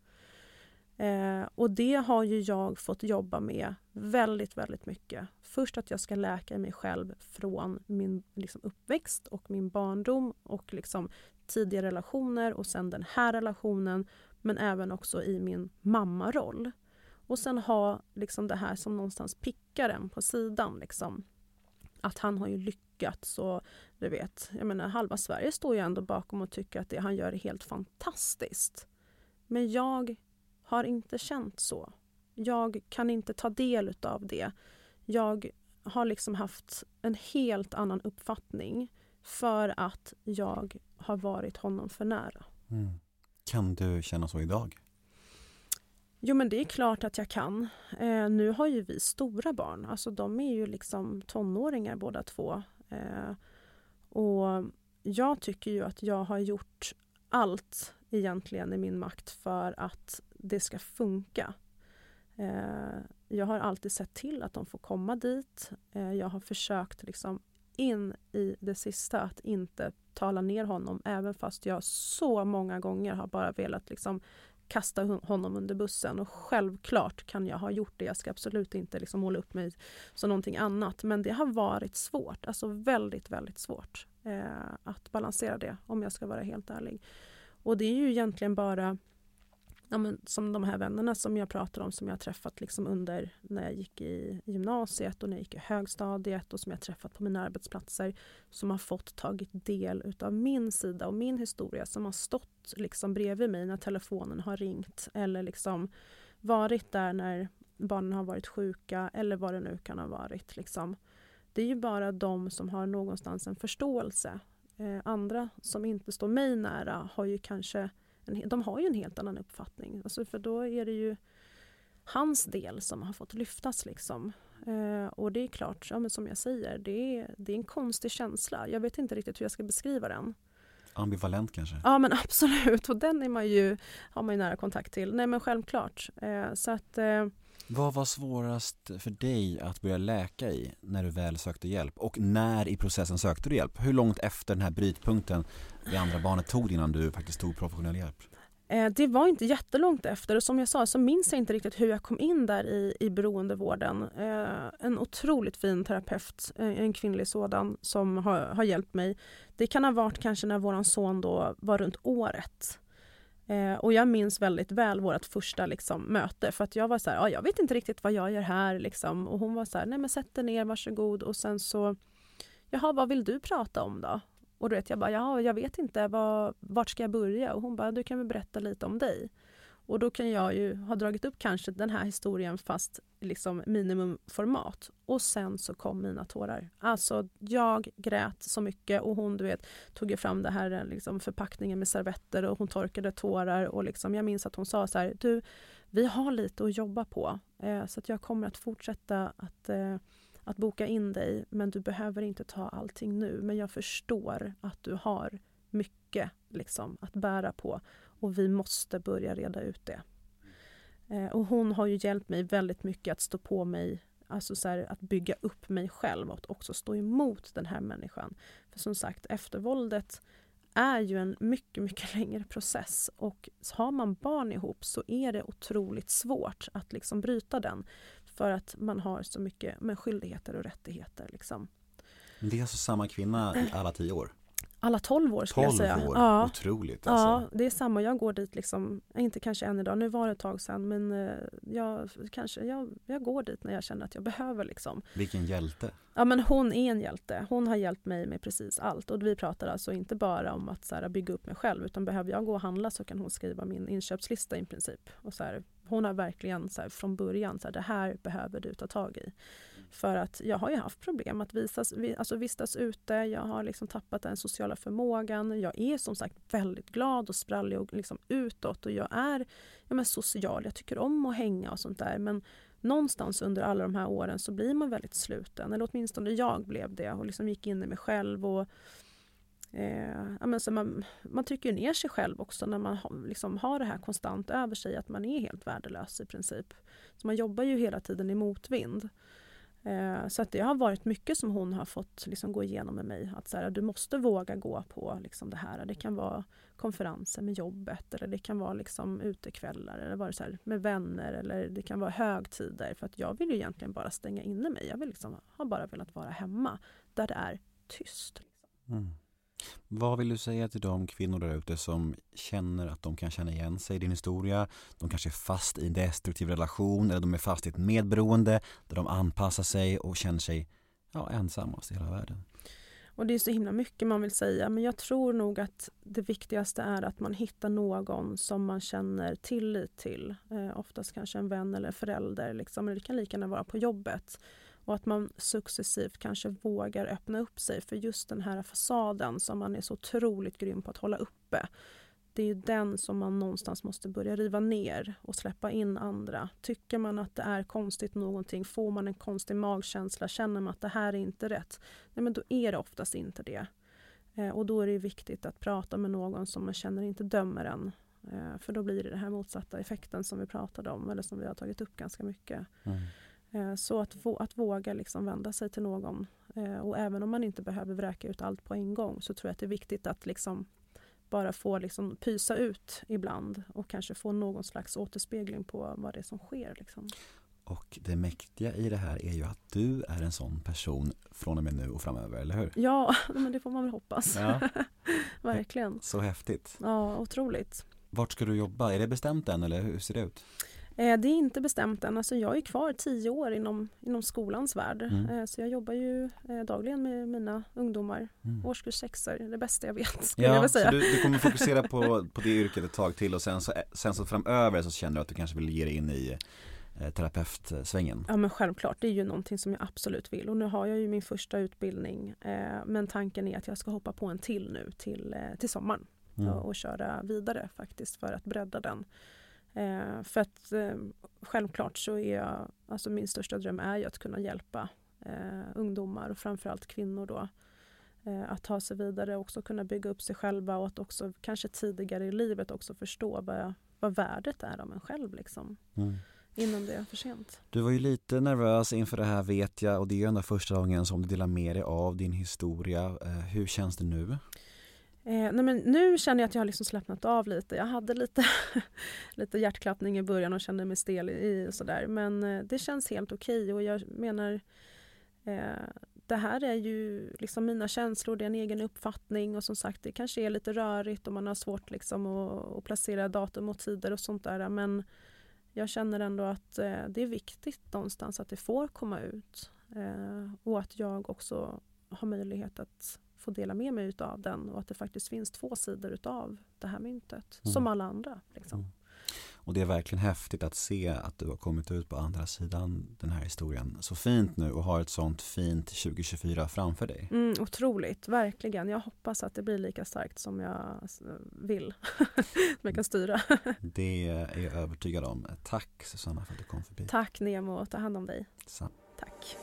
Eh, och det har ju jag fått jobba med väldigt, väldigt mycket. Först att jag ska läka mig själv från min liksom, uppväxt och min barndom och liksom, tidiga relationer och sen den här relationen, men även också i min mammaroll. Och sen ha liksom, det här som någonstans pickar en på sidan liksom. Att han har ju lyckats och du vet, jag menar halva Sverige står ju ändå bakom och tycker att det han gör är helt fantastiskt. Men jag har inte känt så. Jag kan inte ta del av det. Jag har liksom haft en helt annan uppfattning för att jag har varit honom för nära. Mm. Kan du känna så idag? Jo, men det är klart att jag kan. Eh, nu har ju vi stora barn. Alltså de är ju liksom tonåringar båda två. Eh, och jag tycker ju att jag har gjort allt egentligen i min makt för att det ska funka. Eh, jag har alltid sett till att de får komma dit. Eh, jag har försökt liksom in i det sista att inte tala ner honom, även fast jag så många gånger har bara velat liksom kasta honom under bussen, och självklart kan jag ha gjort det. Jag ska absolut inte liksom måla upp mig som någonting annat, men det har varit svårt, alltså väldigt, väldigt svårt eh, att balansera det, om jag ska vara helt ärlig. Och det är ju egentligen bara ja, men, som de här vännerna som jag pratar om, som jag har träffat liksom under när jag gick i gymnasiet och när jag gick i högstadiet och som jag har träffat på mina arbetsplatser, som har fått tagit del av min sida och min historia, som har stått liksom bredvid mig när telefonen har ringt eller liksom varit där när barnen har varit sjuka eller vad det nu kan ha varit. Liksom. Det är ju bara de som har någonstans en förståelse. Eh, andra som inte står mig nära har ju kanske En, de har ju en helt annan uppfattning. Alltså för då är det ju hans del som har fått lyftas. Liksom. Eh, och det är klart, ja, men som jag säger, det är, det är en konstig känsla. Jag vet inte riktigt hur jag ska beskriva den. Ambivalent kanske? Ja, men absolut. Och den är man ju, har man ju nära kontakt till. Nej, men självklart. Eh, så att... Eh, Vad var svårast för dig att börja läka i när du väl sökte hjälp? Och när i processen sökte du hjälp? Hur långt efter den här brytpunkten det andra barnet tog innan du faktiskt tog professionell hjälp? Eh, det var inte jättelångt efter. Och som jag sa så minns jag inte riktigt hur jag kom in där i, i beroendevården. Eh, en otroligt fin terapeut, en kvinnlig sådan, som har, har hjälpt mig. Det kan ha varit kanske när våran son då var runt året. Eh, och jag minns väldigt väl vårt första liksom, möte. För att jag var så här, ja, jag vet inte riktigt vad jag gör här. Liksom. Och hon var så här, nej men sätt dig ner, varsågod. Och sen så, jaha, vad vill du prata om då? Och då vet jag bara, ja, jag vet inte, var, vart ska jag börja? Och hon bara, du kan väl berätta lite om dig. Och då kan jag ju ha dragit upp kanske den här historien fast liksom minimumformat. Och sen så kom mina tårar. Alltså jag grät så mycket och hon du vet tog ju fram det här liksom, förpackningen med servetter och hon torkade tårar. Och liksom, jag minns att hon sa så här, du, vi har lite att jobba på. Eh, så att jag kommer att fortsätta att, eh, att boka in dig. Men du behöver inte ta allting nu. Men jag förstår att du har mycket liksom, att bära på. Och vi måste börja reda ut det. Eh, och hon har ju hjälpt mig väldigt mycket att stå på mig. Alltså så här, att bygga upp mig själv och också stå emot den här människan. För som sagt, eftervåldet är ju en mycket, mycket längre process. Och har man barn ihop så är det otroligt svårt att liksom bryta den. För att man har så mycket med skyldigheter och rättigheter. Liksom. Det är alltså samma kvinna i alla tio år? Alla tolv år skulle jag säga. tolv år, ja. Otroligt alltså. Ja, det är samma. Jag går dit liksom, inte kanske än idag, nu var det ett tag sedan, men eh, jag, kanske, jag, jag går dit när jag känner att jag behöver. Liksom. Vilken hjälte. Ja, men hon är en hjälte. Hon har hjälpt mig med precis allt. Och vi pratar alltså inte bara om att så här, bygga upp mig själv, utan behöver jag gå och handla så kan hon skriva min inköpslista i princip. Och så här, hon har verkligen så här, från början, så här, det här behöver du ta tag i. För att jag har ju haft problem att visas, alltså vistas ute. Jag har liksom tappat den sociala förmågan. Jag är som sagt väldigt glad och sprallig och liksom utåt. Och jag är ja, men social. Jag tycker om att hänga och sånt där. Men någonstans under alla de här åren så blir man väldigt sluten. Eller åtminstone jag blev det. Och liksom gick in i mig själv. Och, eh, ja, men så man, man trycker ner sig själv också när man liksom har det här konstant över sig. Att man är helt värdelös i princip. Så man jobbar ju hela tiden i motvind. Så att det har varit mycket som hon har fått liksom gå igenom med mig. Att så här, du måste våga gå på liksom det här. Det kan vara konferenser med jobbet. Eller det kan vara liksom utekvällar. Eller vara så här med vänner. Eller det kan vara högtider. För att jag vill ju egentligen bara stänga inne mig. Jag vill liksom, har bara velat vara hemma. Där det är tyst. Mm. Vad vill du säga till de kvinnor där ute som känner att de kan känna igen sig i din historia? De kanske är fast i en destruktiv relation eller de är fast i ett medberoende där de anpassar sig och känner sig ja, ensammast i hela världen. Och det är så himla mycket man vill säga, men jag tror nog att det viktigaste är att man hittar någon som man känner tillit till. Eh, oftast kanske en vän eller förälder, liksom. Eller det kan lika gärna vara på jobbet. Och att man successivt kanske vågar öppna upp sig för just den här fasaden som man är så otroligt grym på att hålla uppe. Det är ju den som man någonstans måste börja riva ner och släppa in andra. Tycker man att det är konstigt någonting, får man en konstig magkänsla, känner man att det här är inte rätt, nej men då är det oftast inte det. Eh, och då är det viktigt att prata med någon som man känner inte dömer en. Eh, för då blir det den här motsatta effekten som vi pratade om, eller som vi har tagit upp ganska mycket. Mm. Så att, att våga liksom vända sig till någon. Och även om man inte behöver vräka ut allt på en gång så tror jag att det är viktigt att liksom bara få liksom pysa ut ibland. Och kanske få någon slags återspegling på vad det är som sker. Liksom. Och det mäktiga i det här är ju att du är en sån person från och med nu och framöver, eller hur? Ja, men det får man väl hoppas. Ja. Verkligen. Så häftigt. Ja, otroligt. Vart ska du jobba? Är det bestämt än eller hur ser det ut? Det är inte bestämt än. Alltså jag är kvar tio år inom, inom skolans värld. Mm. Så jag jobbar ju dagligen med mina ungdomar. Mm. Årskurs sexor, det bästa jag vet. Skulle ja, jag säga. Så du, du kommer fokusera på, på det yrket ett tag till och sen så, sen så framöver så känner du att du kanske vill ge dig in i eh, terapeutsvängen. Ja men självklart, det är ju någonting som jag absolut vill. Och nu har jag ju min första utbildning. Eh, men tanken är att jag ska hoppa på en till nu till, eh, till sommaren. Mm. Och, och köra vidare faktiskt för att bredda den. Eh, för att eh, självklart så är jag, alltså min största dröm är ju att kunna hjälpa eh, ungdomar och framförallt kvinnor då eh, att ta sig vidare och också kunna bygga upp sig själva och att också kanske tidigare i livet också förstå vad, vad värdet är av en själv liksom. Mm. Innan det är för sent. Du var ju lite nervös inför det här vet jag och det är ju ändå första gången som du delar med dig av din historia. Eh, hur känns det nu? Eh, nej men nu känner jag att jag har liksom slappnat av lite. Jag hade lite, lite hjärtklappning i början och kände mig stel i och sådär. Men eh, det känns helt okej och jag menar eh, det här är ju liksom mina känslor, det är en egen uppfattning och som sagt det kanske är lite rörigt och man har svårt liksom att, att placera datum och tider och sånt där. Men jag känner ändå att eh, det är viktigt någonstans att det får komma ut eh, och att jag också har möjlighet att få dela med mig utav den och att det faktiskt finns två sidor utav det här myntet, Mm. som alla andra. Liksom. Mm. Och det är verkligen häftigt att se att du har kommit ut på andra sidan den här historien så fint nu och har ett sånt fint tjugo tjugofyra framför dig. Mm, otroligt, verkligen. Jag hoppas att det blir lika starkt som jag vill. Som jag kan styra. Det är jag övertygad om. Tack Susanna för att du kom förbi. Tack Nemo, ta hand om dig. Så. Tack.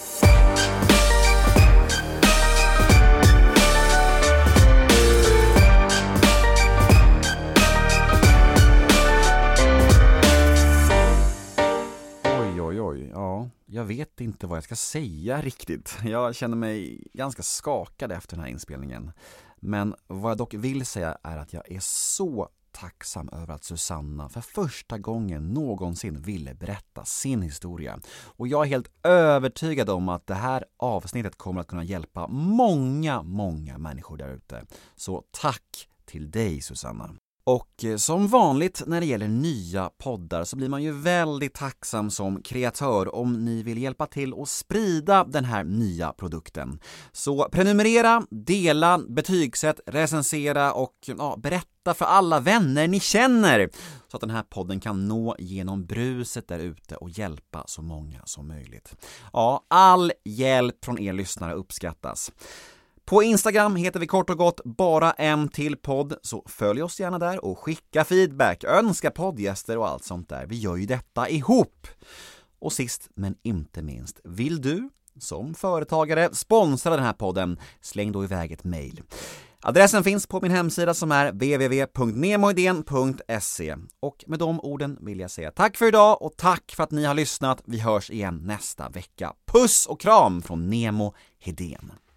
Oj, oj, ja. Jag vet inte vad jag ska säga riktigt. Jag känner mig ganska skakad efter den här inspelningen. Men vad jag dock vill säga är att jag är så tacksam över att Susanna för första gången någonsin ville berätta sin historia. Och jag är helt övertygad om att det här avsnittet kommer att kunna hjälpa många, många människor där ute. Så tack till dig Susanna. Och som vanligt när det gäller nya poddar så blir man ju väldigt tacksam som kreatör om ni vill hjälpa till att sprida den här nya produkten. Så prenumerera, dela, betygsätt, recensera och ja, berätta för alla vänner ni känner så att den här podden kan nå genom bruset där ute och hjälpa så många som möjligt. Ja, all hjälp från er lyssnare uppskattas. På Instagram heter vi kort och gott bara en till podd, så följ oss gärna där och skicka feedback, önska poddgäster och allt sånt där. Vi gör ju detta ihop. Och sist men inte minst, vill du som företagare sponsra den här podden, släng då iväg ett mejl. Adressen finns på min hemsida som är w w w punkt nemoidén punkt se. Och med de orden vill jag säga tack för idag och tack för att ni har lyssnat. Vi hörs igen nästa vecka. Puss och kram från Nemo Hedén.